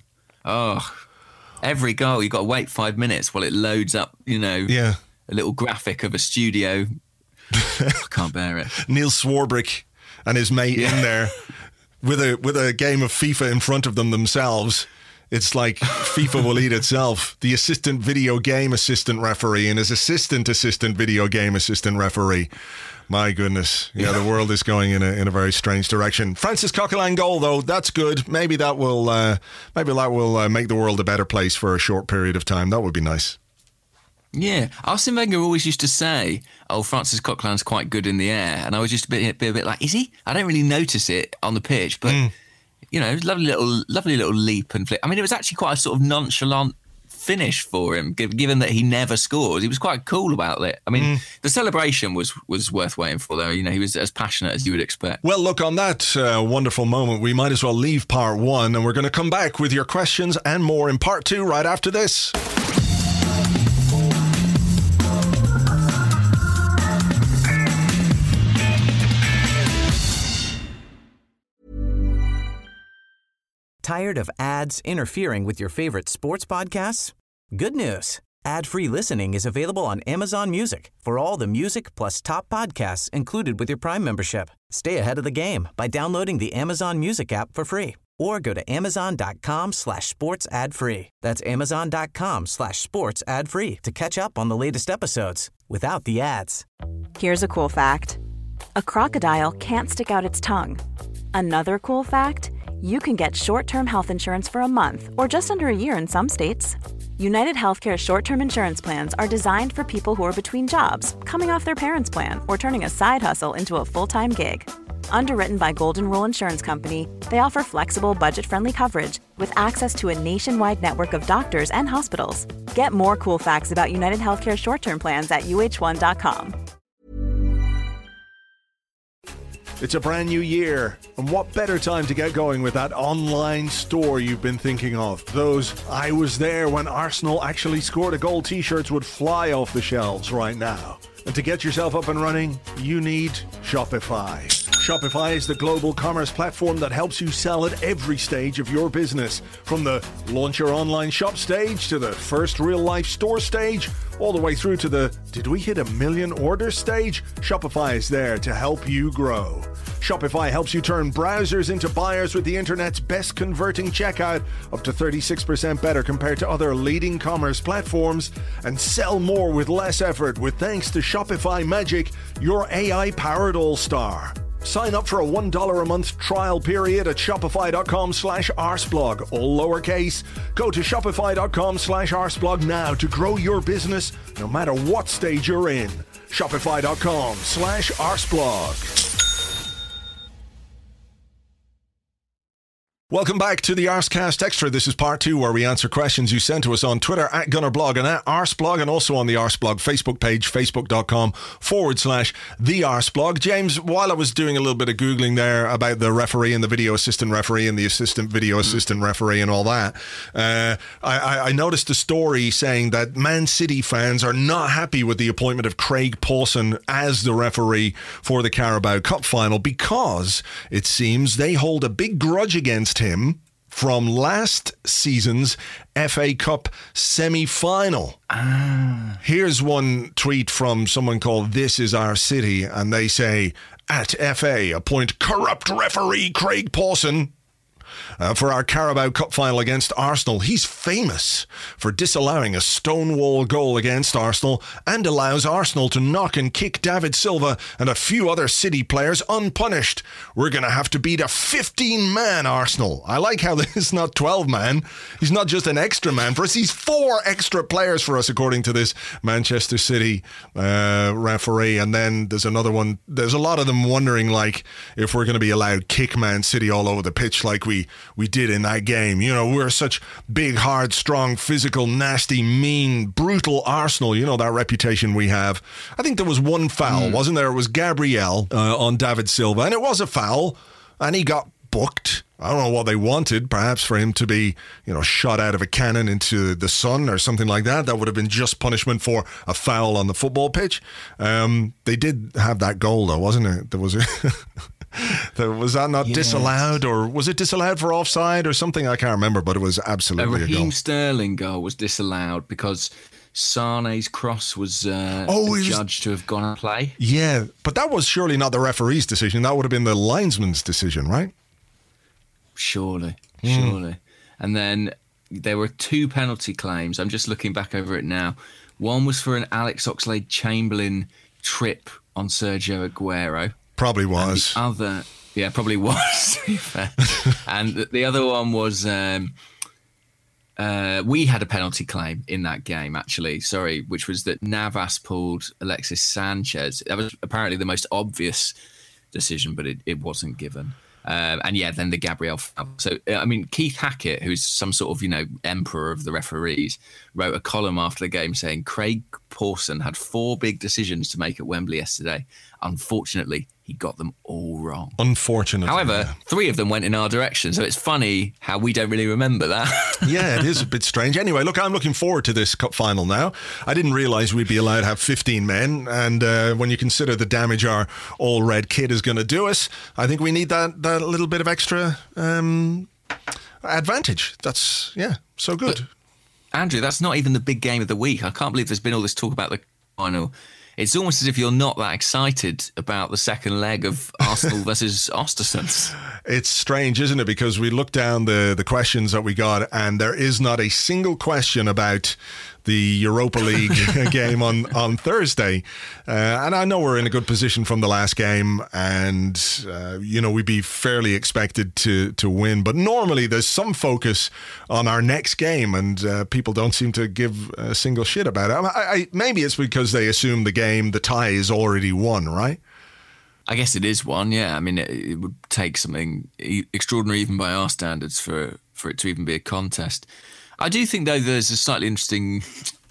Speaker 6: Every goal, you've got to wait 5 minutes while it loads up, a little graphic of a studio. I can't bear it.
Speaker 5: Neil Swarbrick and his mate in there with a game of FIFA in front of them themselves. It's like FIFA will eat itself. The assistant video game assistant referee and his assistant video game assistant referee. My goodness. Yeah, the world is going in a very strange direction. Francis Coquelin goal, though, that's good. Maybe that will make the world a better place for a short period of time. That would be nice.
Speaker 6: Yeah. Arsene Wenger always used to say, Francis Coquelin's quite good in the air. And I was just a bit like, is he? I don't really notice it on the pitch, but, lovely little leap and flip. I mean, it was actually quite a sort of nonchalant finish for him, given that he never scored. He was quite cool about it. I mean, the celebration was worth waiting for, though. You know, he was as passionate as you would expect.
Speaker 5: Well, look, on that wonderful moment, we might as well leave part one, and we're going to come back with your questions and more in part two right after this.
Speaker 1: Tired of ads interfering with your favorite sports podcasts? Good news. Ad-free listening is available on Amazon Music for all the music plus top podcasts included with your Prime membership. Stay ahead of the game by downloading the Amazon Music app for free or go to amazon.com/sports ad free. That's amazon.com/sports ad free to catch up on the latest episodes without the ads.
Speaker 7: Here's a cool fact. A crocodile can't stick out its tongue. Another cool fact, you can get short-term health insurance for a month or just under a year in some states. United Healthcare short-term insurance plans are designed for people who are between jobs, coming off their parents' plan, or turning a side hustle into a full-time gig. Underwritten by Golden Rule Insurance Company, they offer flexible, budget-friendly coverage with access to a nationwide network of doctors and hospitals. Get more cool facts about United Healthcare short-term plans at uh1.com.
Speaker 5: It's a brand new year, and what better time to get going with that online store you've been thinking of? Those "I was there when Arsenal actually scored a goal" t-shirts would fly off the shelves right now. And to get yourself up and running, you need Shopify. Shopify is the global commerce platform that helps you sell at every stage of your business. From the launch your online shop stage to the first real-life store stage, all the way through to the "did we hit 1 million orders" stage, Shopify is there to help you grow. Shopify helps you turn browsers into buyers with the internet's best converting checkout, up to 36% better compared to other leading commerce platforms, and sell more with less effort with thanks to Shopify Magic, your AI-powered all-star. Sign up for a $1 a month trial period at shopify.com/arsblog, all lowercase. Go to shopify.com/arsblog now to grow your business no matter what stage you're in. Shopify.com/arsblog. Welcome back to the Arscast Extra. This is part two, where we answer questions you sent to us on Twitter at Gunnerblog and at Arsblog, and also on the Arsblog Facebook page, facebook.com/the Arsblog. James, while I was doing a little bit of Googling there about the referee and the video assistant referee and the assistant video assistant referee and all that, I noticed a story saying that Man City fans are not happy with the appointment of Craig Pawson as the referee for the Carabao Cup final, because it seems they hold a big grudge against him from last season's FA Cup semi-final. Here's one tweet from someone called This Is Our City, and they say, "At FA, appoint corrupt referee Craig Pawson for our Carabao Cup final against Arsenal. He's famous for disallowing a stonewall goal against Arsenal and allows Arsenal to knock and kick David Silva and a few other City players unpunished. We're going to have to beat a 15-man Arsenal." I like how this is not 12-man. He's not just an extra man for us. He's 4 extra players for us, according to this Manchester City referee. And then there's another one. There's a lot of them wondering, like, if we're going to be allowed kick Man City all over the pitch like we did in that game. You know, we're such big, hard, strong, physical, nasty, mean, brutal Arsenal. You know, that reputation we have. I think there was one foul, wasn't there? It was Gabriel on David Silva, and it was a foul, and he got booked. I don't know what they wanted, perhaps for him to be, you know, shot out of a cannon into the sun or something like that. That would have been just punishment for a foul on the football pitch. They did have that goal, though, wasn't it? There was a... Was that not disallowed, or was it disallowed for offside or something? I can't remember, but it was absolutely a goal.
Speaker 6: Raheem Sterling goal was disallowed because Sane's cross was judged to have gone out of play.
Speaker 5: Yeah, but that was surely not the referee's decision. That would have been the linesman's decision, right?
Speaker 6: Surely. And then there were 2 penalty claims. I'm just looking back over it now. One was for an Alex Oxlade-Chamberlain trip on Sergio Aguero.
Speaker 5: Probably was.
Speaker 6: And the other, yeah, probably was, to be fair. And the other one was, we had a penalty claim in that game, actually, which was that Navas pulled Alexis Sanchez. That was apparently the most obvious decision, but it wasn't given. And then the Gabriel foul. So, I mean, Keith Hackett, who's some sort of, emperor of the referees, wrote a column after the game saying Craig Pawson had 4 big decisions to make at Wembley yesterday. Unfortunately, he got them all wrong.
Speaker 5: Unfortunately.
Speaker 6: However, 3 of them went in our direction. So it's funny how we don't really remember that.
Speaker 5: Yeah, it is a bit strange. Anyway, look, I'm looking forward to this cup final now. I didn't realise we'd be allowed to have 15 men. And when you consider the damage our all-red kit is going to do us, I think we need that little bit of extra advantage. That's, so good.
Speaker 6: But, Andrew, that's not even the big game of the week. I can't believe there's been all this talk about the final. It's almost as if you're not that excited about the second leg of Arsenal versus Östersund.
Speaker 5: It's strange, isn't it? Because we look down the questions that we got, and there is not a single question about the Europa League game on Thursday. And I know we're in a good position from the last game, and we'd be fairly expected to win. But normally there's some focus on our next game, and people don't seem to give a single shit about it. Maybe it's because they assume the tie is already won, right?
Speaker 6: I guess it is one, yeah. I mean, it would take something extraordinary even by our standards for it to even be a contest. I do think, though, there's a slightly interesting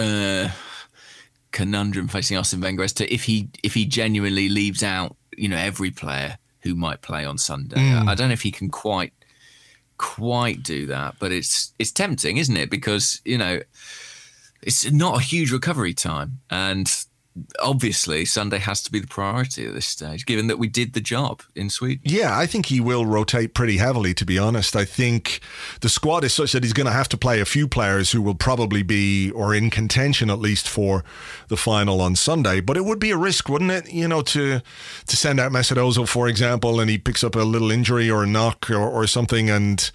Speaker 6: conundrum facing Arsene Wenger as to if he genuinely leaves out, every player who might play on Sunday. I don't know if he can quite do that, but it's tempting, isn't it? Because, it's not a huge recovery time, and obviously Sunday has to be the priority at this stage, given that we did the job in Sweden. Yeah,
Speaker 5: I think he will rotate pretty heavily, to be honest. I think the squad is such that he's going to have to play a few players who will probably be, or in contention at least, for the final on Sunday. But it would be a risk, wouldn't it, to send out Mesut Ozil, for example, and he picks up a little injury or a knock or something, and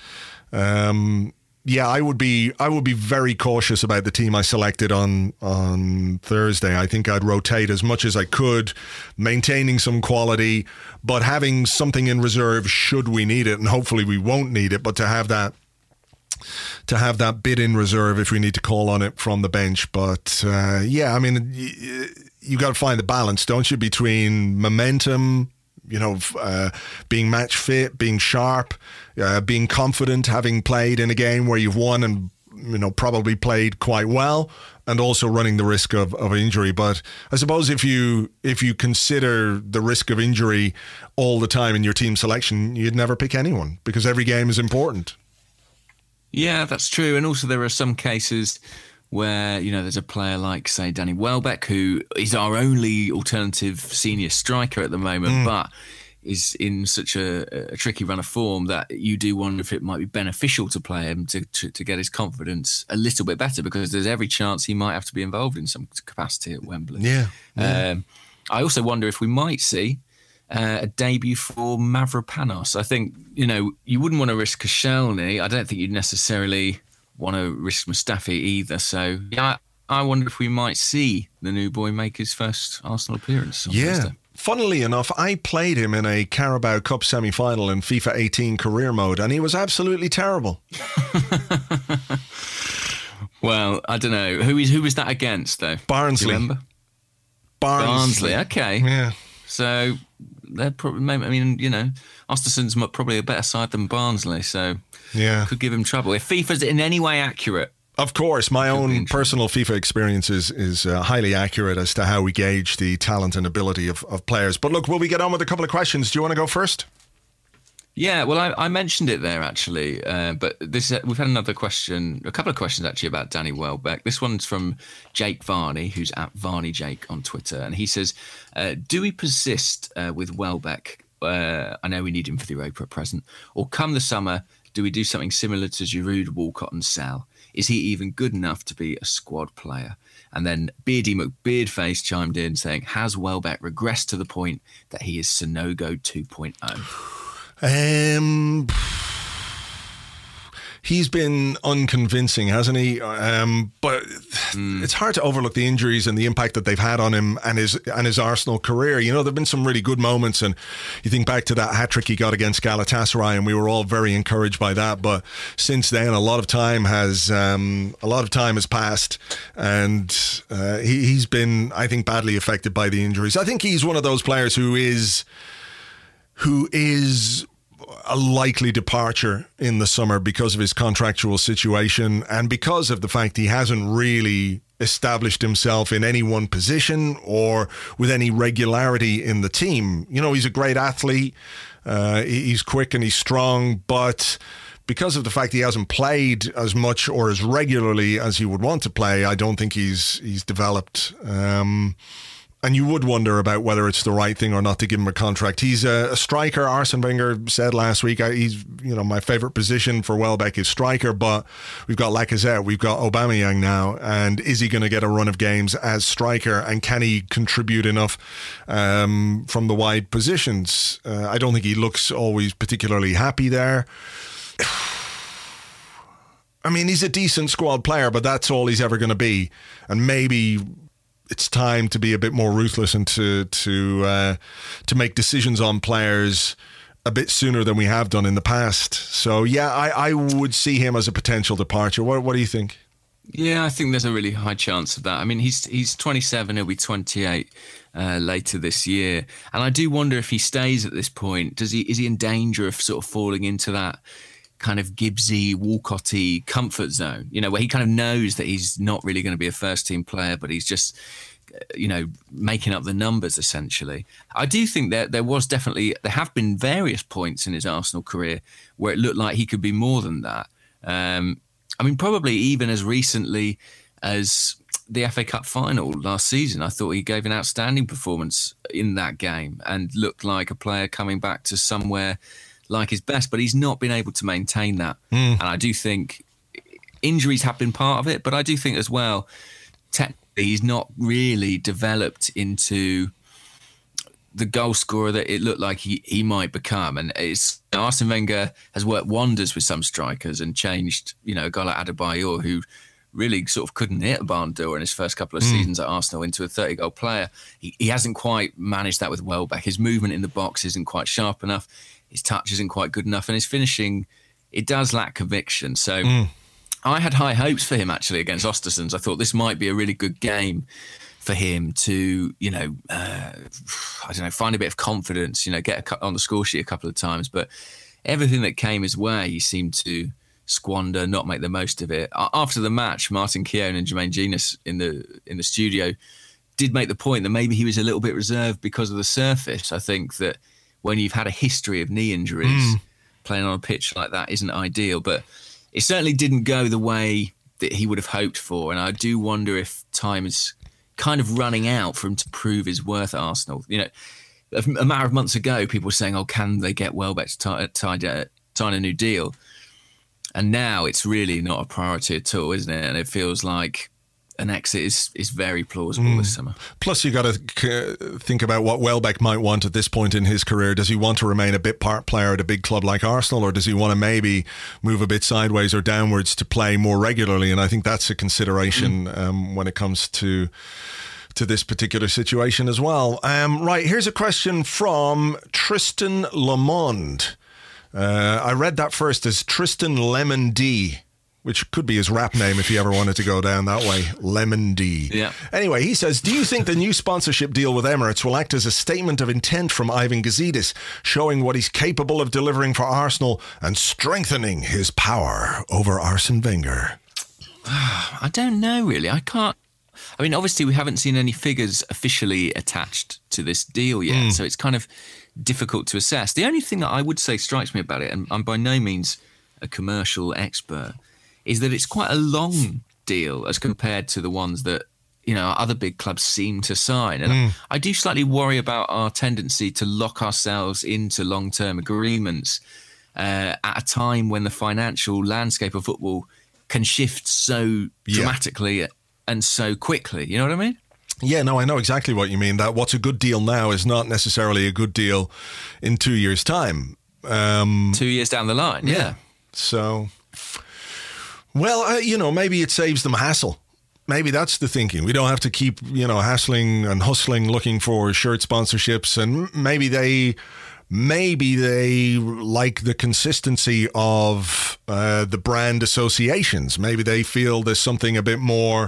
Speaker 5: I would be very cautious about the team I selected on Thursday. I think I'd rotate as much as I could, maintaining some quality, but having something in reserve should we need it, and hopefully we won't need it, but to have that bit in reserve if we need to call on it from the bench. But I mean, you got to find the balance, don't you, between momentum, being match fit, being sharp, being confident, having played in a game where you've won and, probably played quite well, and also running the risk of injury. But I suppose if you consider the risk of injury all the time in your team selection, you'd never pick anyone because every game is important.
Speaker 6: Yeah, that's true. And also there are some cases where, there's a player like, say, Danny Welbeck, who is our only alternative senior striker at the moment, but is in such a tricky run of form that you do wonder if it might be beneficial to play him to get his confidence a little bit better, because there's every chance he might have to be involved in some capacity at Wembley.
Speaker 5: Yeah.
Speaker 6: I also wonder if we might see a debut for Mavropanos. I think, you wouldn't want to risk Koscielny. I don't think you'd necessarily want to risk Mustafi either. So, I wonder if we might see the new boy make his first Arsenal appearance on Thursday.
Speaker 5: Funnily enough, I played him in a Carabao Cup semi-final in FIFA 18 career mode, and he was absolutely terrible.
Speaker 6: Well, I don't know. Who was that against, though?
Speaker 5: Barnsley.
Speaker 6: Do you remember? Barnsley, okay.
Speaker 5: Yeah.
Speaker 6: So, they're probably, Östersund's probably a better side than Barnsley, so could give him trouble. If FIFA's in any way accurate,
Speaker 5: of course, my own personal FIFA experience is highly accurate as to how we gauge the talent and ability of players. But look, will we get on with a couple of questions? Do you want to go first?
Speaker 6: Yeah, well, I mentioned it there, actually. But we've had a couple of questions, actually, about Danny Welbeck. This one's from Jake Varney, who's at VarneyJake on Twitter. And he says, do we persist with Welbeck? I know we need him for the Europa at present. Or come the summer, do we do something similar to Giroud, Walcott and Sal? Is he even good enough to be a squad player? And then Beardy McBeardface chimed in saying, has Welbeck regressed to the point that he is Sonogo 2.0?
Speaker 5: He's been unconvincing, hasn't he? But it's hard to overlook the injuries and the impact that they've had on him and his Arsenal career. There've been some really good moments, and you think back to that hat-trick he got against Galatasaray, and we were all very encouraged by that. But since then, a lot of time has passed, and he's been, I think, badly affected by the injuries. I think he's one of those players who is a likely departure in the summer because of his contractual situation and because of the fact he hasn't really established himself in any one position or with any regularity in the team. You know, he's a great athlete. He's quick and he's strong, but because of the fact he hasn't played as much or as regularly as he would want to play, I don't think he's developed. And you would wonder about whether it's the right thing or not to give him a contract. He's a striker. Arsene Wenger said last week, he's, you know, my favourite position for Welbeck is striker, but we've got Lacazette, we've got Aubameyang now, and is he going to get a run of games as striker, and can he contribute enough from the wide positions? I don't think he looks always particularly happy there. I mean, he's a decent squad player, but that's all he's ever going to be. And maybe it's time to be a bit more ruthless and to make decisions on players a bit sooner than we have done in the past. So, yeah, I would see him as a potential departure. What do you think?
Speaker 6: Yeah, I think there's a really high chance of that. I mean, he's 27, he'll be 28 later this year. And I do wonder if he stays at this point, is he in danger of sort of falling into that kind of Gibbsy, Walcott-y comfort zone, you know, where he kind of knows that he's not really going to be a first team player, but he's just, you know, making up the numbers essentially. I do think that there have been various points in his Arsenal career where it looked like he could be more than that. I mean, probably even as recently as the FA Cup final last season, I thought he gave an outstanding performance in that game and looked like a player coming back to somewhere like his best, but he's not been able to maintain that. And I do think injuries have been part of it, but I do think as well, technically he's not really developed into the goal scorer that it looked like he might become. And it's Arsene Wenger has worked wonders with some strikers and changed, you know, a guy like Adebayor, who really sort of couldn't hit a barn door in his first couple of seasons at Arsenal, into a 30-goal player. He hasn't quite managed that with Welbeck. His movement in the box isn't quite sharp enough. His touch isn't quite good enough, and his finishing, it does lack conviction. So I had high hopes for him actually against Östersund. I thought this might be a really good game for him to, you know, find a bit of confidence, you know, get on the score sheet a couple of times. But everything that came his way, he seemed to squander, not make the most of it. After the match, Martin Keown and Jermaine Genius in the studio did make the point that maybe he was a little bit reserved because of the surface. I think that when you've had a history of knee injuries, playing on a pitch like that isn't ideal. But it certainly didn't go the way that he would have hoped for. And I do wonder if time is kind of running out for him to prove his worth at Arsenal. You know, a matter of months ago, people were saying, oh, can they get Welbeck to sign a new deal? And now it's really not a priority at all, isn't it? And it feels like an exit is very plausible this summer. Plus,
Speaker 5: you got to think about what Welbeck might want at this point in his career. Does he want to remain a bit part player at a big club like Arsenal, or does he want to maybe move a bit sideways or downwards to play more regularly? And I think that's a consideration when it comes to this particular situation as well. Right, here's a question from Tristan Lamond. I read that first as Tristan Lemon D, which could be his rap name if he ever wanted to go down that way. Lemon D.
Speaker 6: Yeah.
Speaker 5: Anyway, he says, do you think the new sponsorship deal with Emirates will act as a statement of intent from Ivan Gazidis, showing what he's capable of delivering for Arsenal and strengthening his power over Arsene Wenger?
Speaker 6: I don't know, really. I mean, obviously, we haven't seen any figures officially attached to this deal yet, so it's kind of difficult to assess. The only thing that I would say strikes me about it, and I'm by no means a commercial expert, is that it's quite a long deal as compared to the ones that, you know, other big clubs seem to sign. And I do slightly worry about our tendency to lock ourselves into long-term agreements at a time when the financial landscape of football can shift so dramatically and so quickly. You know what I mean?
Speaker 5: Yeah, no, I know exactly what you mean. That what's a good deal now is not necessarily a good deal in 2 years' time.
Speaker 6: 2 years down the line, yeah.
Speaker 5: So, well, you know, maybe it saves them hassle. Maybe that's the thinking. We don't have to keep, you know, hassling and hustling looking for shirt sponsorships, and maybe they like the consistency of the brand associations. Maybe they feel there's something a bit more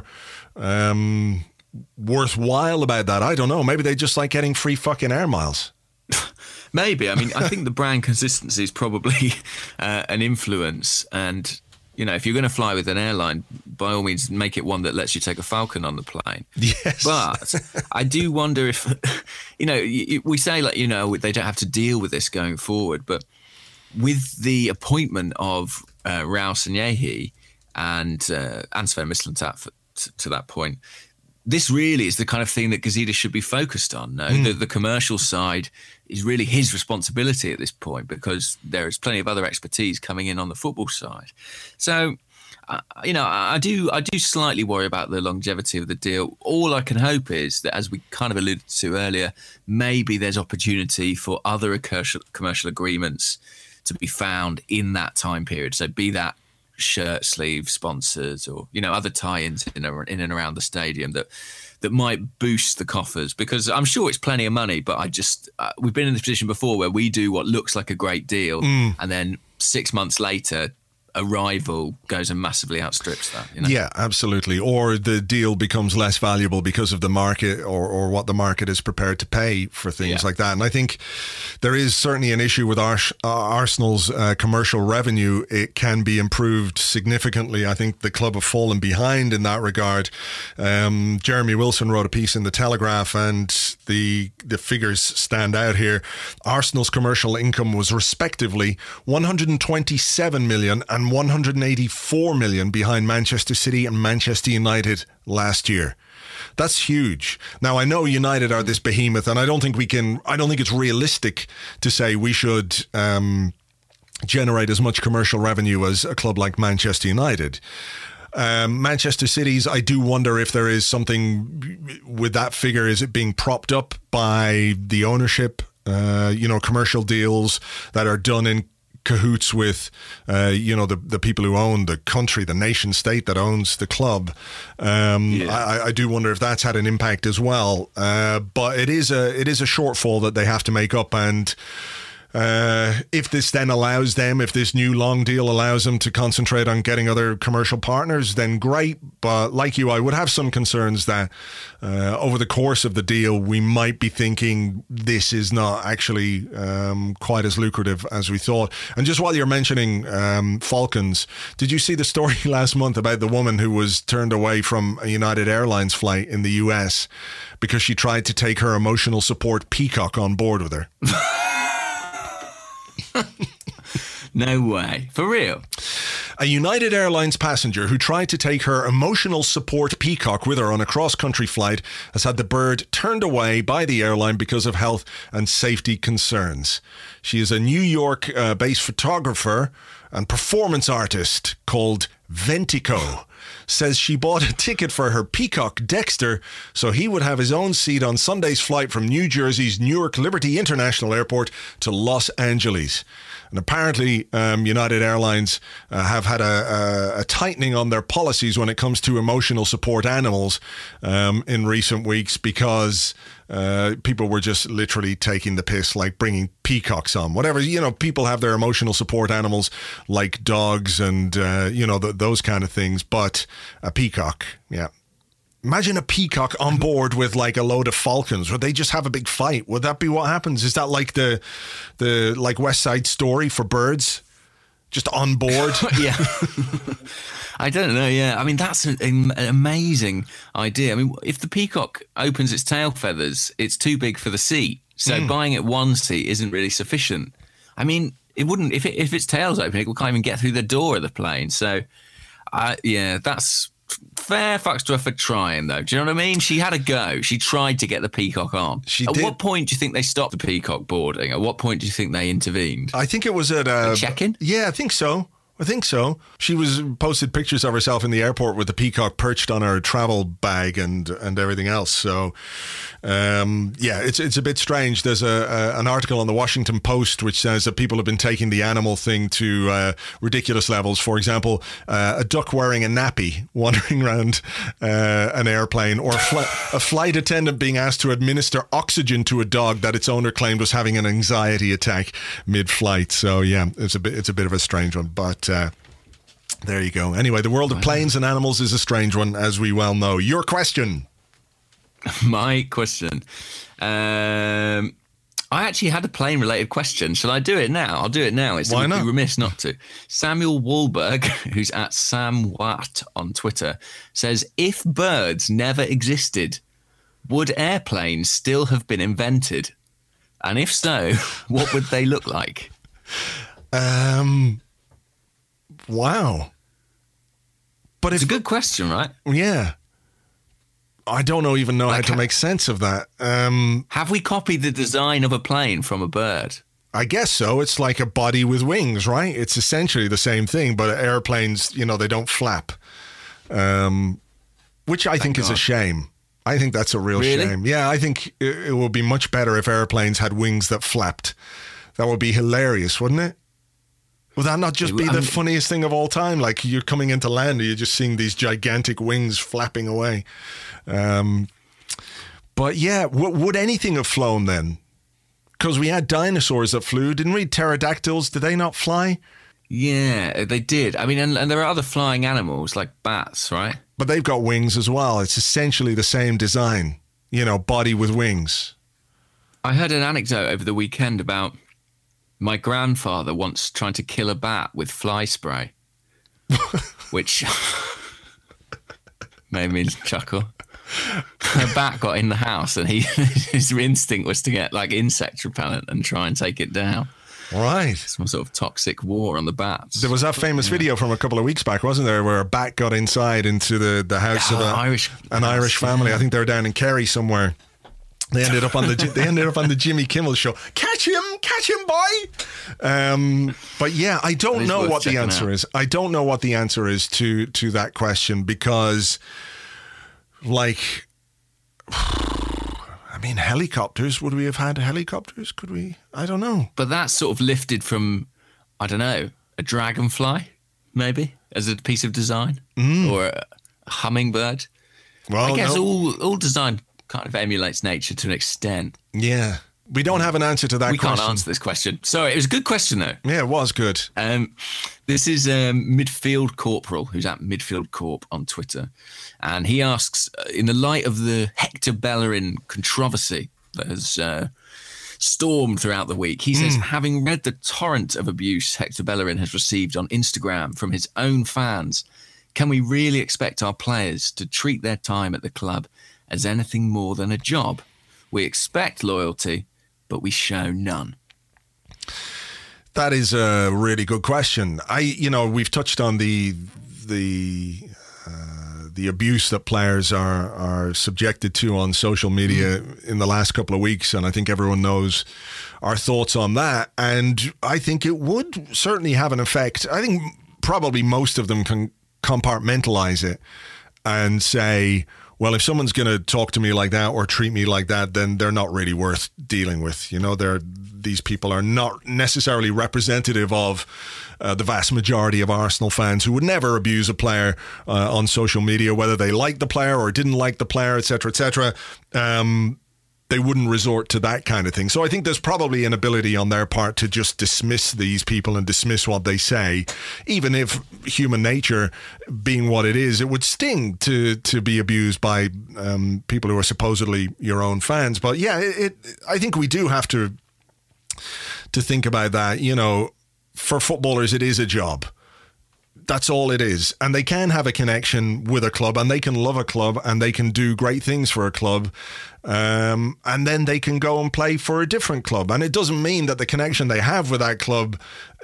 Speaker 5: worthwhile about that. I don't know. Maybe they just like getting free fucking air miles.
Speaker 6: Maybe. I mean, I think the brand consistency is probably an influence. And, you know, if you're going to fly with an airline, by all means, make it one that lets you take a Falcon on the plane.
Speaker 5: Yes.
Speaker 6: But I do wonder if, you know, we say, like, you know, they don't have to deal with this going forward. But with the appointment of Raul Sanllehi and Sven Mislintat to that point, this really is the kind of thing that Gazidis should be focused on. No, the commercial side is really his responsibility at this point, because there is plenty of other expertise coming in on the football side. So, you know, I do slightly worry about the longevity of the deal. All I can hope is that, as we kind of alluded to earlier, maybe there's opportunity for other commercial agreements to be found in that time period. So be that shirt sleeve sponsors, or, you know, other tie-ins in and around the stadium that might boost the coffers, because I'm sure it's plenty of money, but I just we've been in this position before where we do what looks like a great deal and then 6 months later a rival goes and massively outstrips that, you know?
Speaker 5: Yeah, absolutely. Or the deal becomes less valuable because of the market, or what the market is prepared to pay for things like that. And I think there is certainly an issue with Arsenal's commercial revenue. It can be improved significantly. I think the club have fallen behind in that regard. Jeremy Wilson wrote a piece in The Telegraph, and the figures stand out here. Arsenal's commercial income was respectively 127 million and 184 million behind Manchester City and Manchester United last year. That's huge. Now, I know United are this behemoth, and I don't think it's realistic to say we should generate as much commercial revenue as a club like Manchester United. Manchester City's, I do wonder if there is something with that figure. Is it being propped up by the ownership? Commercial deals that are done in cahoots with, the people who own the country, the nation state that owns the club. I do wonder if that's had an impact as well. But it is a shortfall that they have to make up, and if this then allows them, if this new long deal allows them to concentrate on getting other commercial partners, then great. But like you, I would have some concerns that over the course of the deal, we might be thinking this is not actually quite as lucrative as we thought. And just while you're mentioning Falcons, did you see the story last month about the woman who was turned away from a United Airlines flight in the US because she tried to take her emotional support peacock on board with her?
Speaker 6: No way. For real?
Speaker 5: A United Airlines passenger who tried to take her emotional support peacock with her on a cross-country flight has had the bird turned away by the airline because of health and safety concerns. She is a New York-based photographer and performance artist called Ventico. Says she bought a ticket for her peacock Dexter so he would have his own seat on Sunday's flight from New Jersey's Newark Liberty International Airport to Los Angeles. And apparently United Airlines have had a tightening on their policies when it comes to emotional support animals in recent weeks, because people were just literally taking the piss, like bringing peacocks on. Whatever, people have their emotional support animals like dogs and, those kind of things. But a peacock, yeah. Imagine a peacock on board with like a load of falcons. Would they just have a big fight? Would that be what happens? Is that like the like West Side Story for birds? Just on board?
Speaker 6: Yeah. I don't know, yeah. I mean, that's an amazing idea. I mean, if the peacock opens its tail feathers, it's too big for the seat. So buying it one seat isn't really sufficient. I mean, it wouldn't, if its tail's open, it can't even get through the door of the plane. So, that's fair fucks to her for trying, though. Do you know what I mean? She had a go. She tried to get the peacock on. At what point do you think they stopped the peacock boarding? At what point do you think they intervened?
Speaker 5: I think it was at a
Speaker 6: check-in?
Speaker 5: Yeah, I think so. She posted pictures of herself in the airport with the peacock perched on her travel bag and everything else. So, it's a bit strange. There's an article on the Washington Post which says that people have been taking the animal thing to ridiculous levels. For example, a duck wearing a nappy wandering around an airplane, or a flight attendant being asked to administer oxygen to a dog that its owner claimed was having an anxiety attack mid-flight. So, yeah, it's a bit of a strange one, but there you go. Anyway, the world of planes and animals is a strange one, as we well know. Your question.
Speaker 6: My question. I I actually had a plane-related question. Shall I do it now? I'll do it now. It's
Speaker 5: Why not?
Speaker 6: Be remiss not to. Samuel Wahlberg, who's at Sam Watt on Twitter, says, if birds never existed, would airplanes still have been invented? And if so, what would they look like?
Speaker 5: Wow. But
Speaker 6: It's a good question, right?
Speaker 5: Yeah. I don't even know how to make sense of that.
Speaker 6: Have we copied the design of a plane from a bird?
Speaker 5: I guess so. It's like a body with wings, right? It's essentially the same thing, but airplanes, they don't flap, which I think is a shame. I think that's a real shame. Yeah, I think it would be much better if airplanes had wings that flapped. That would be hilarious, wouldn't it? Would that not just be the funniest thing of all time? Like you're coming into land and you're just seeing these gigantic wings flapping away. But yeah, would anything have flown then? Because we had dinosaurs that flew. Didn't we? Pterodactyls, did they not fly?
Speaker 6: Yeah, they did. I mean, and there are other flying animals like bats, right?
Speaker 5: But they've got wings as well. It's essentially the same design, body with wings.
Speaker 6: I heard an anecdote over the weekend about my grandfather once trying to kill a bat with fly spray, which made me chuckle. A bat got in the house and his instinct was to get like insect repellent and try and take it down.
Speaker 5: Right.
Speaker 6: Some sort of toxic war on the bats.
Speaker 5: There was that famous video from a couple of weeks back, wasn't there, where a bat got inside into the house of an Irish family. I think they were down in Kerry somewhere. They ended up on the Jimmy Kimmel show. Catch him, boy! But yeah, I don't know what the answer is. I don't know what the answer is to that question because, like, I mean, helicopters. Would we have had helicopters? Could we? I don't know.
Speaker 6: But that's sort of lifted from, I don't know, a dragonfly, maybe, as a piece of design, or a hummingbird. Well, I guess all design kind of emulates nature to an extent.
Speaker 5: Yeah. We don't have an answer to that question.
Speaker 6: We can't answer this question. Sorry, it was a good question, though.
Speaker 5: Yeah, it was good.
Speaker 6: This is Midfield Corporal, who's at Midfield Corp on Twitter. And he asks, in the light of the Hector Bellerin controversy that has stormed throughout the week, he says, having read the torrent of abuse Hector Bellerin has received on Instagram from his own fans, can we really expect our players to treat their time at the club as anything more than a job? We expect loyalty, but we show none.
Speaker 5: That is a really good question. We've touched on the abuse that players are subjected to on social media in the last couple of weeks, and I think everyone knows our thoughts on that. And I think it would certainly have an effect. I think probably most of them can compartmentalize it and say, well, if someone's going to talk to me like that or treat me like that, then they're not really worth dealing with. These people are not necessarily representative of the vast majority of Arsenal fans who would never abuse a player on social media, whether they liked the player or didn't like the player, etc., etc. They wouldn't resort to that kind of thing. So I think there's probably an ability on their part to just dismiss these people and dismiss what they say, even if human nature being what it is, it would sting to be abused by people who are supposedly your own fans. But yeah, I think we do have to think about that. For footballers, it is a job. That's all it is. And they can have a connection with a club and they can love a club and they can do great things for a club. And then they can go and play for a different club. And it doesn't mean that the connection they have with that club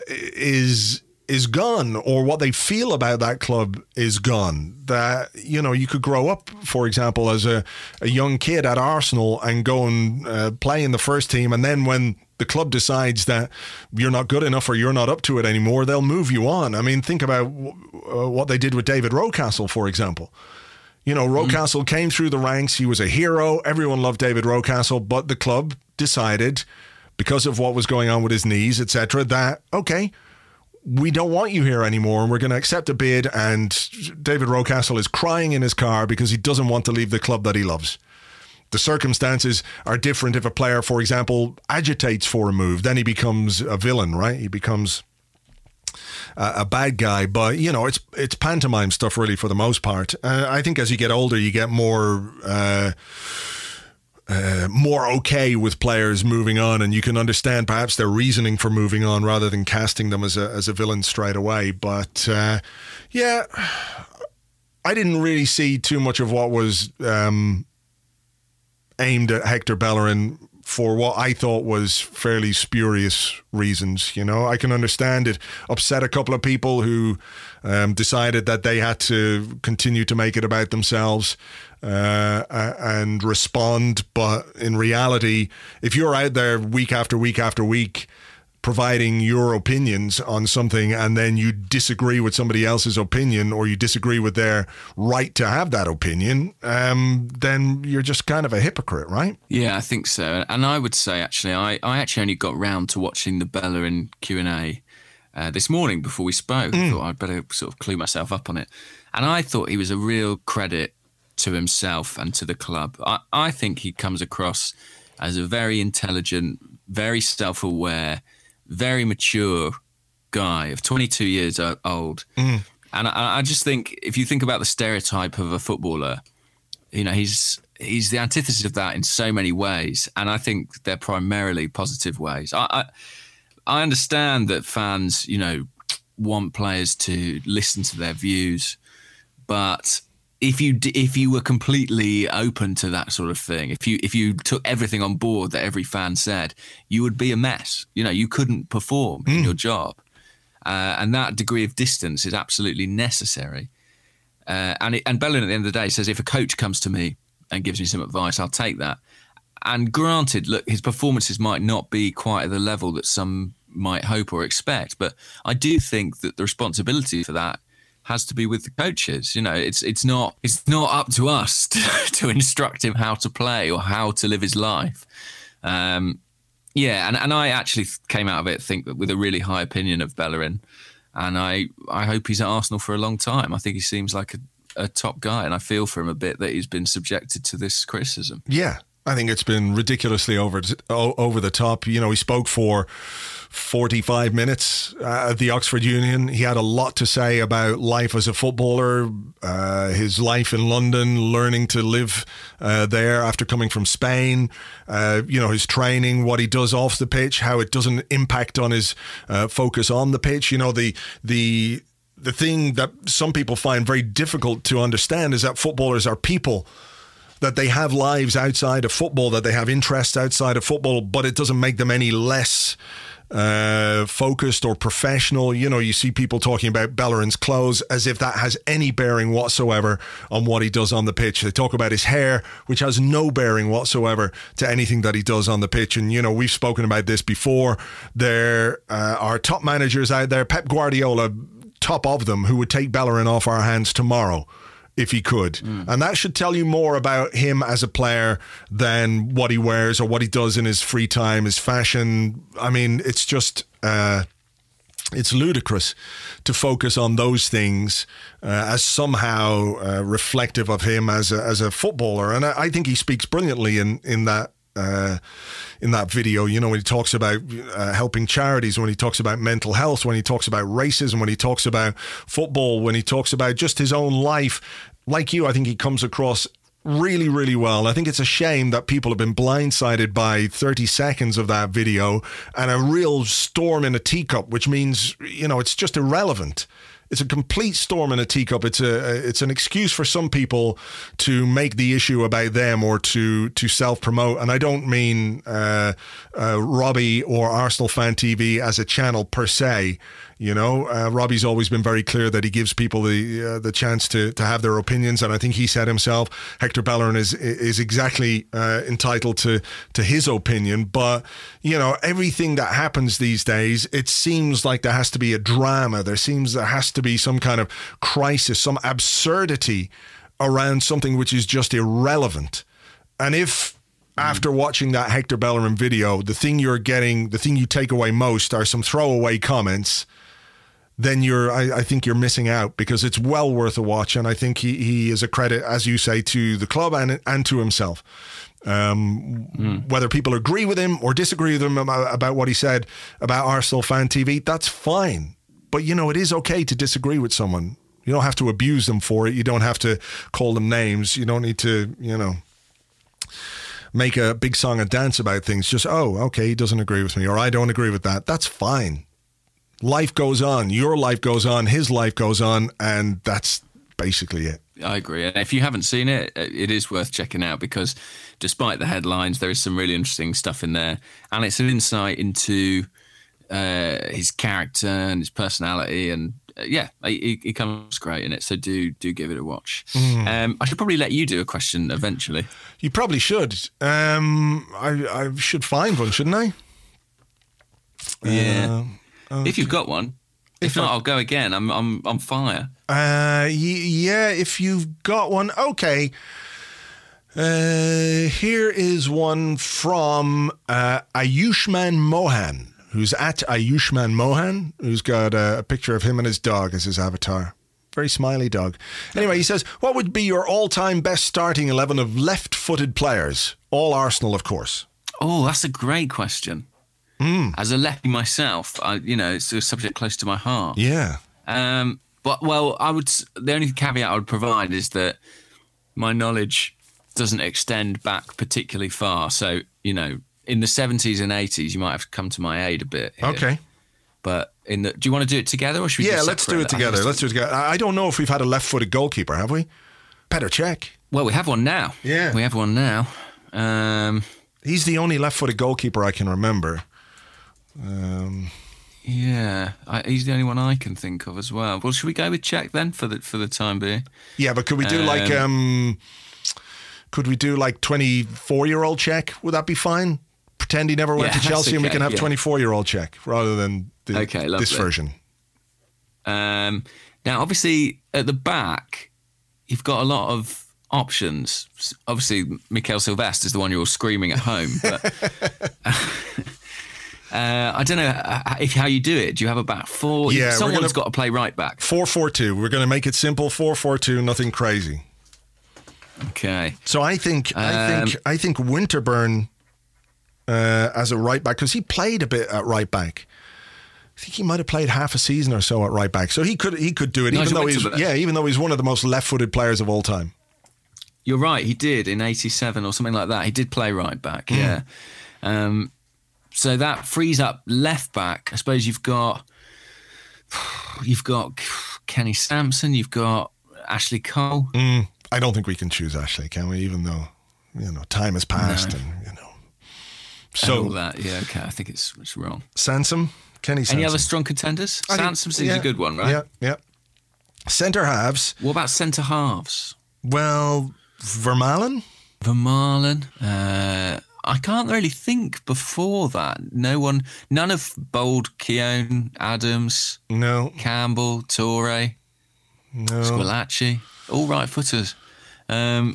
Speaker 5: is gone or what they feel about that club is gone. That, you could grow up, for example, as a young kid at Arsenal and go and play in the first team. And then when the club decides that you're not good enough or you're not up to it anymore, they'll move you on. I mean, think about what they did with David Rocastle, for example. Rocastle came through the ranks. He was a hero. Everyone loved David Rocastle, but the club decided, because of what was going on with his knees, etc., that, okay, we don't want you here anymore and we're going to accept a bid. And David Rocastle is crying in his car because he doesn't want to leave the club that he loves. The circumstances are different if a player, for example, agitates for a move. Then he becomes a villain, right? He becomes a bad guy. But, it's pantomime stuff really for the most part. I think as you get older, you get more more okay with players moving on, and you can understand perhaps their reasoning for moving on rather than casting them as a villain straight away. But yeah, I didn't really see too much of what was aimed at Hector Bellerin for what I thought was fairly spurious reasons. You know, I can understand it upset a couple of people who decided that they had to continue to make it about themselves and respond. But in reality, if you're out there week after week after week providing your opinions on something, and then you disagree with somebody else's opinion, or you disagree with their right to have that opinion, then you're just kind of a hypocrite, right?
Speaker 6: Yeah, I think so. And I would say, actually, I actually only got round to watching the Bellerin Q&A this morning before we spoke. I thought I'd better sort of clue myself up on it. And I thought he was a real credit to himself and to the club. I think he comes across as a very intelligent, very self-aware, very mature guy of 22 years old. And I just think, if you think about the stereotype of a footballer, you know, he's the antithesis of that in so many ways. And I think they're primarily positive ways. I understand that fans, you know, want players to listen to their views, but if you were completely open to that sort of thing, if you took everything on board that every fan said, you would be a mess. You know, you couldn't perform in your job, and that degree of distance is absolutely necessary. And Bellerin at the end of the day says, if a coach comes to me and gives me some advice, I'll take that. And granted, look, his performances might not be quite at the level that some might hope or expect, but I do think that the responsibility for that has to be with the coaches. You know, it's not up to us to instruct him how to play or how to live his life. And I actually came out of it, think, with a really high opinion of Bellerin, and I hope he's at Arsenal for a long time. I think he seems like a top guy, and I feel for him a bit that he's been subjected to this criticism.
Speaker 5: Yeah, I think it's been ridiculously over the top. You know, he spoke for 45 minutes at the Oxford Union. He had a lot to say about life as a footballer, his life in London, learning to live there after coming from Spain, you know, his training, what he does off the pitch, how it doesn't impact on his focus on the pitch. You know, the thing that some people find very difficult to understand is that footballers are people, that they have lives outside of football, that they have interests outside of football, but it doesn't make them any less focused or professional. You know, you see people talking about Bellerin's clothes as if that has any bearing whatsoever on what he does on the pitch. They talk about his hair, which has no bearing whatsoever to anything that he does on the pitch. And, you know, we've spoken about this before. There are top managers out there, Pep Guardiola, top of them, who would take Bellerin off our hands tomorrow if he could. And that should tell you more about him as a player than what he wears or what he does in his free time, his fashion. I mean, it's just it's ludicrous to focus on those things as somehow reflective of him as a footballer. And I think he speaks brilliantly in that video, you know, when he talks about helping charities, when he talks about mental health, when he talks about racism, when he talks about football, when he talks about just his own life. Like you, I think he comes across really, really well. I think it's a shame that people have been blindsided by 30 seconds of that video and a real storm in a teacup, which means, you know, it's just irrelevant. It's a complete storm in a teacup. It's an excuse for some people to make the issue about them or to self-promote. And I don't mean Robbie or Arsenal Fan TV as a channel per se. You know, Robbie's always been very clear that he gives people the chance to have their opinions, and I think he said himself, Hector Bellerin is exactly entitled to his opinion. But you know, everything that happens these days, it seems like there has to be a drama. There has to be some kind of crisis, some absurdity around something which is just irrelevant. And if after watching that Hector Bellerin video, the thing you take away most are some throwaway comments, then I think you're missing out, because it's well worth a watch. And I think he is a credit, as you say, to the club and to himself. Whether people agree with him or disagree with him about what he said about Arsenal Fan TV, that's fine. But, you know, it is okay to disagree with someone. You don't have to abuse them for it. You don't have to call them names. You don't need to, you know. make a big song and dance about things. Just, okay, he doesn't agree with me, or I don't agree with that. That's fine. Life goes on. Your life goes on. His life goes on. And that's basically it.
Speaker 6: I agree. And if you haven't seen it, it is worth checking out, because despite the headlines, there is some really interesting stuff in there. And it's an insight into his character and his personality. And he comes great in it. So do give it a watch. I should probably let you do a question eventually.
Speaker 5: You probably should. I should find one, shouldn't I?
Speaker 6: Yeah. Okay. If you've got one. If not, I'll go again. I'm on fire. If you've got one. Okay. Here is one from Ayushman Mohan, who's at Ayushman Mohan, who's got a picture of him and his dog as his avatar. Very smiley dog. Anyway, he says, what would be your all-time best starting 11 of left-footed players? All Arsenal, of course. Oh, that's a great question. As a lefty myself, it's a subject close to my heart.
Speaker 5: Yeah.
Speaker 6: The only caveat I would provide is that my knowledge doesn't extend back particularly far. So, in the 70s and 80s, you might have to come to my aid a bit here.
Speaker 5: Okay.
Speaker 6: But do you want to do it together, or should we?
Speaker 5: Yeah, let's do it together. I don't know if we've had a left-footed goalkeeper, have we? Better check.
Speaker 6: Well, we have one now.
Speaker 5: Yeah.
Speaker 6: We have one now.
Speaker 5: He's the only left-footed goalkeeper I can remember.
Speaker 6: He's the only one I can think of as well. Well, should we go with Czech then for the time being?
Speaker 5: Yeah, but could we do could we do 24-year-old Czech? Would that be fine? Pretend he never went to Chelsea, and we can have 24-year-old Czech rather than this version.
Speaker 6: Now, obviously, at the back, you've got a lot of options. Obviously, Mikel Silvestre is the one you're all screaming at home, but. I don't know how you do it. Do you have a back four?
Speaker 5: Yeah,
Speaker 6: someone's got to play right back.
Speaker 5: 4-4-2. We're going to make it simple. 4-4-2. Nothing crazy.
Speaker 6: Okay.
Speaker 5: So I think Winterburn as a right back, because he played a bit at right back. I think he might have played half a season or so at right back. So he could do it, even though he's one of the most left-footed players of all time.
Speaker 6: You're right. He did in '87 or something like that. He did play right back. Yeah. So that frees up left back. I suppose you've got Kenny Sampson, you've got Ashley Cole.
Speaker 5: I don't think we can choose Ashley, can we? Even though time has passed and
Speaker 6: so all that. Yeah, okay. I think it's wrong.
Speaker 5: Sansom, Kenny Sampson.
Speaker 6: Any other strong contenders? Sansom seems a good one, right?
Speaker 5: Yeah. Centre halves.
Speaker 6: What about centre halves?
Speaker 5: Well, Vermaelen.
Speaker 6: I can't really think before that. None of Bold, Keown, Adams,
Speaker 5: no,
Speaker 6: Campbell, Toure,
Speaker 5: no,
Speaker 6: Squillaci, all right footers.
Speaker 5: Yeah.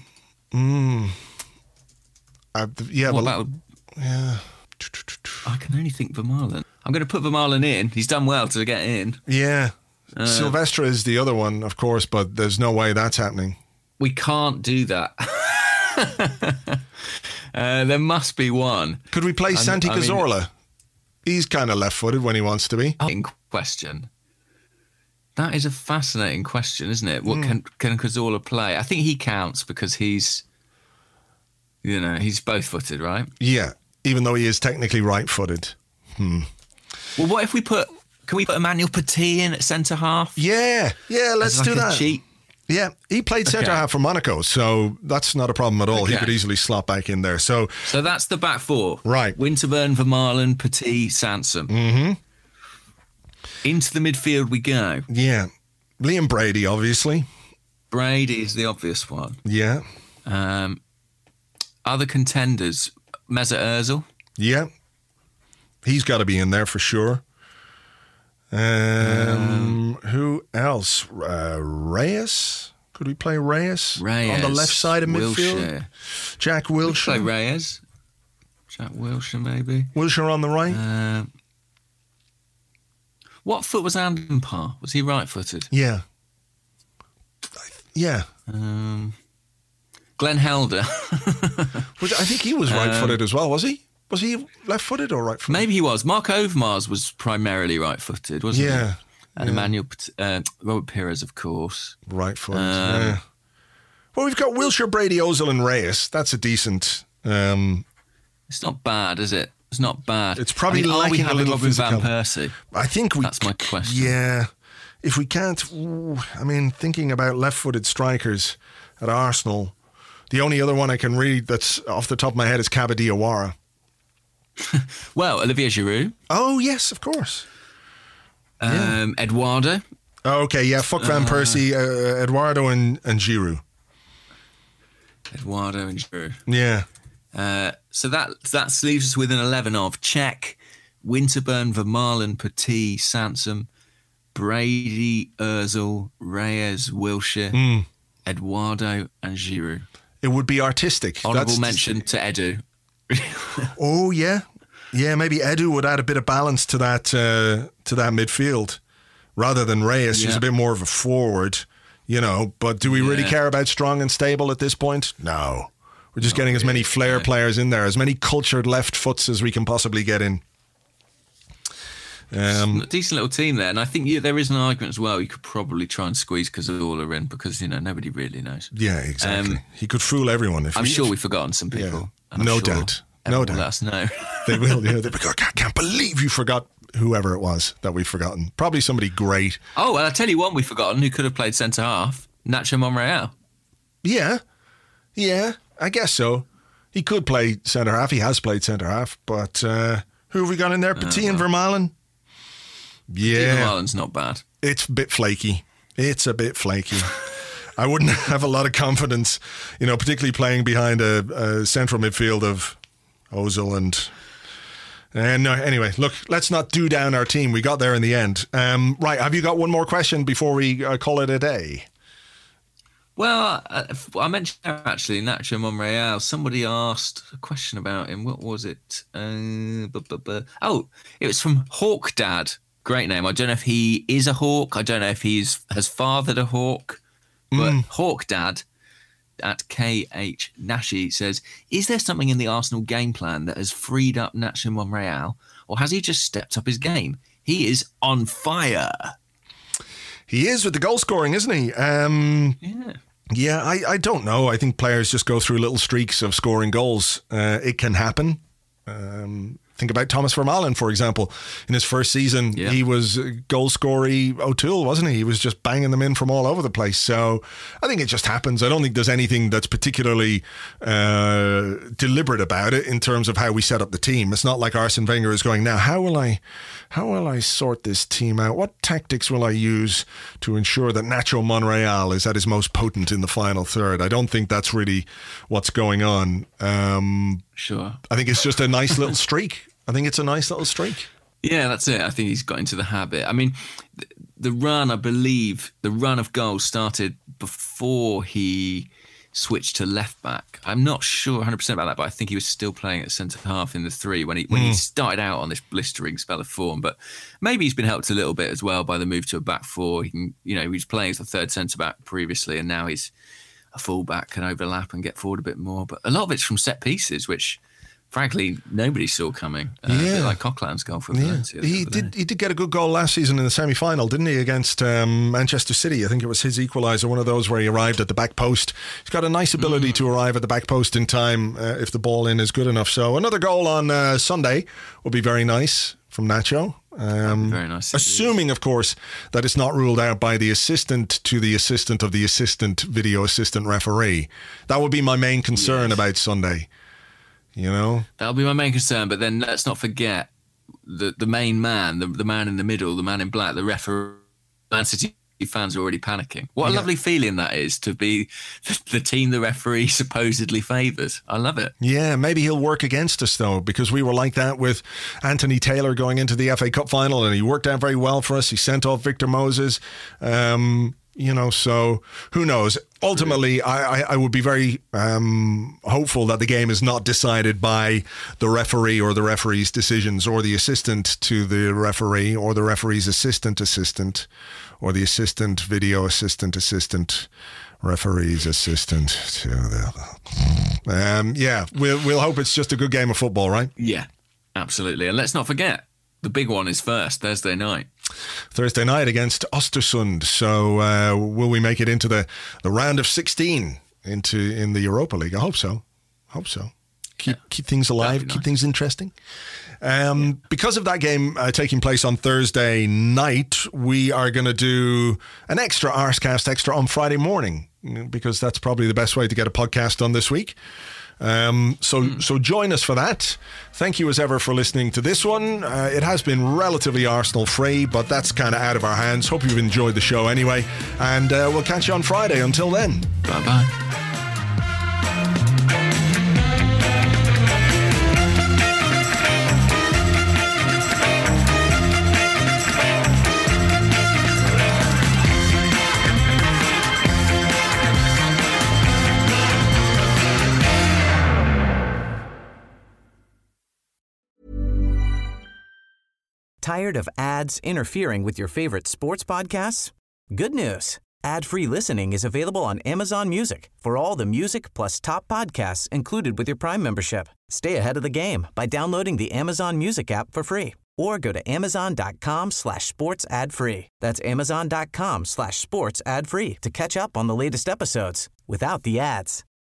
Speaker 6: I can only think Vermaelen. I'm going to put Vermaelen in. He's done well to get in.
Speaker 5: Yeah. Silvestre is the other one, of course, but there's no way that's happening.
Speaker 6: We can't do that. There must be one.
Speaker 5: Could we play Santi Cazorla? He's kind of left-footed when he wants to be.
Speaker 6: In question. That is a fascinating question, isn't it? What can Cazorla play? I think he counts because he's both-footed, right?
Speaker 5: Yeah, even though he is technically right-footed.
Speaker 6: Well, what if can we put Emmanuel Petit in at centre-half?
Speaker 5: Yeah, let's do that.
Speaker 6: Cheat?
Speaker 5: Yeah, he played centre-half for Monaco, so that's not a problem at all. Okay. He could easily slot back in there. So
Speaker 6: that's the back four.
Speaker 5: Right.
Speaker 6: Winterburn, Vermaelen, Petit, Sansom.
Speaker 5: Mm-hmm.
Speaker 6: Into the midfield we go.
Speaker 5: Yeah. Liam Brady, obviously.
Speaker 6: Brady is the obvious one.
Speaker 5: Yeah.
Speaker 6: Other contenders, Mesut Ozil.
Speaker 5: Yeah. He's got to be in there for sure. Who else? Reyes? Could we play Reyes on the left side of midfield? Jack Wilshere.
Speaker 6: Play Reyes. Jack Wilshere, maybe.
Speaker 5: Wilshere on the right.
Speaker 6: What foot was Andenpar? Was he right-footed?
Speaker 5: Yeah.
Speaker 6: Glenn Helder.
Speaker 5: I think he was right-footed as well, was he? Was he left-footed or right-footed?
Speaker 6: Maybe he was. Mark Overmars was primarily right-footed, wasn't he?
Speaker 5: Yeah.
Speaker 6: And Emmanuel, Robert Pires, of course.
Speaker 5: Right-footed, yeah. Well, we've got Wilshere, Brady, Ozil and Reyes. That's a decent
Speaker 6: It's not bad, is it? It's not bad.
Speaker 5: It's probably
Speaker 6: are we
Speaker 5: lacking a
Speaker 6: having
Speaker 5: little
Speaker 6: Robin
Speaker 5: physical.
Speaker 6: Van Persie?
Speaker 5: I think
Speaker 6: That's my question.
Speaker 5: Yeah. If we can't, thinking about left-footed strikers at Arsenal, the only other one I can read that's off the top of my head is Kaba Diawara.
Speaker 6: Well, Olivier Giroud.
Speaker 5: Oh, yes, of course.
Speaker 6: Eduardo.
Speaker 5: Oh, okay, yeah, fuck Van Persie, Eduardo and Giroud.
Speaker 6: Eduardo and Giroud.
Speaker 5: Yeah.
Speaker 6: So that leaves us with an 11 of Cech, Winterburn, Vermaelen, Petit, Sansom, Brady, Ozil, Reyes, Wilshere, Eduardo and Giroud.
Speaker 5: It would be artistic.
Speaker 6: Honourable mention to Edu.
Speaker 5: Oh, yeah. Yeah, maybe Edu would add a bit of balance to that midfield rather than Reyes, who's a bit more of a forward, But do we really care about strong and stable at this point? No. We're just getting as many flair players in there, as many cultured left foots as we can possibly get in.
Speaker 6: A decent little team there, and I think there is an argument as well. You could probably try and squeeze Cazorla in because nobody really knows.
Speaker 5: Yeah, exactly. He could fool everyone.
Speaker 6: I'm sure we've forgotten some people.
Speaker 5: Yeah. No doubt. No doubt.
Speaker 6: Let us know.
Speaker 5: They will. They'll be going, I can't believe you forgot whoever it was that we've forgotten. Probably somebody great.
Speaker 6: Oh, well, I'll tell you one we've forgotten who could have played centre half. Nacho Monreal.
Speaker 5: Yeah, I guess so. He could play centre half. He has played centre half. But who have we got in there? Petit and Vermaelen. Yeah.
Speaker 6: Vermaelen's not bad.
Speaker 5: It's a bit flaky. I wouldn't have a lot of confidence, particularly playing behind a central midfield of Ozil and no, anyway, look, let's not do down our team. We got there in the end. Right, have you got one more question before we call it a day?
Speaker 6: Well, I mentioned actually Nacho Monreal. Somebody asked a question about him. What was it? Oh, it was from Hawk Dad. Great name. I don't know if he is a hawk. I don't know if has fathered a hawk. But Hawk Dad at KH Nashi says, is there something in the Arsenal game plan that has freed up Nacho Monreal, or has he just stepped up his game? He is on fire.
Speaker 5: He is with the goal scoring, isn't he? Yeah, I don't know. I think players just go through little streaks of scoring goals. It can happen. Think about Thomas Vermaelen, for example. In his first season, he was goal-scory O'Toole, wasn't he? He was just banging them in from all over the place. So I think it just happens. I don't think there's anything that's particularly deliberate about it in terms of how we set up the team. It's not like Arsene Wenger is going, now, how will I sort this team out? What tactics will I use to ensure that Nacho Monreal is at his most potent in the final third? I don't think that's really what's going on.
Speaker 6: Sure.
Speaker 5: I think it's just a nice little streak.
Speaker 6: Yeah, that's it. I think he's got into the habit. I mean, the run of goals started before he switched to left back. I'm not sure 100% about that, but I think he was still playing at centre half in the three when he started out on this blistering spell of form. But maybe he's been helped a little bit as well by the move to a back four. He was playing as the third centre back previously, and now he's a full-back, can overlap and get forward a bit more. But a lot of it's from set pieces, which, frankly, nobody saw coming. A bit like Coquelin's goal for Valencia.
Speaker 5: He did get a good goal last season in the semi-final, didn't he, against Manchester City? I think it was his equaliser, one of those where he arrived at the back post. He's got a nice ability to arrive at the back post in time if the ball in is good enough. So another goal on Sunday will be very nice from Nacho.
Speaker 6: Very nice.
Speaker 5: Assuming, of course, that it's not ruled out by the assistant to the assistant of the assistant video assistant referee. That would be my main concern about Sunday.
Speaker 6: That'll be my main concern. But then let's not forget the main man, the man in the middle, the man in black, the referee. Man City fans are already panicking. What a lovely feeling that is to be the team the referee supposedly favours. I love it. Yeah,
Speaker 5: maybe he'll work against us though, because we were like that with Anthony Taylor going into the FA Cup final, and he worked out very well for us. He sent off Victor Moses. So who knows? Ultimately, I would be very hopeful that the game is not decided by the referee or the referee's decisions, or the assistant to the referee, or the referee's assistant, or the assistant video assistant, referee's assistant to the... we'll hope it's just a good game of football, right?
Speaker 6: Yeah, absolutely. And let's not forget, the big one is first, Thursday night
Speaker 5: against Östersund. So will we make it into the round of 16 in the Europa League? I hope so. keep things alive, keep things interesting. Because of that game taking place on Thursday night, we are going to do an extra Arscast Extra on Friday morning, because that's probably the best way to get a podcast done this week. So join us for that. Thank you as ever for listening to this one. It has been relatively Arsenal free, but that's kind of out of our hands. Hope you've enjoyed the show anyway, and we'll catch you on Friday. Until then,
Speaker 6: bye-bye.
Speaker 1: Tired of ads interfering with your favorite sports podcasts? Good news. Ad-free listening is available on Amazon Music for all the music plus top podcasts included with your Prime membership. Stay ahead of the game by downloading the Amazon Music app for free or go to amazon.com/sports ad free. That's amazon.com/sports ad free to catch up on the latest episodes without the ads.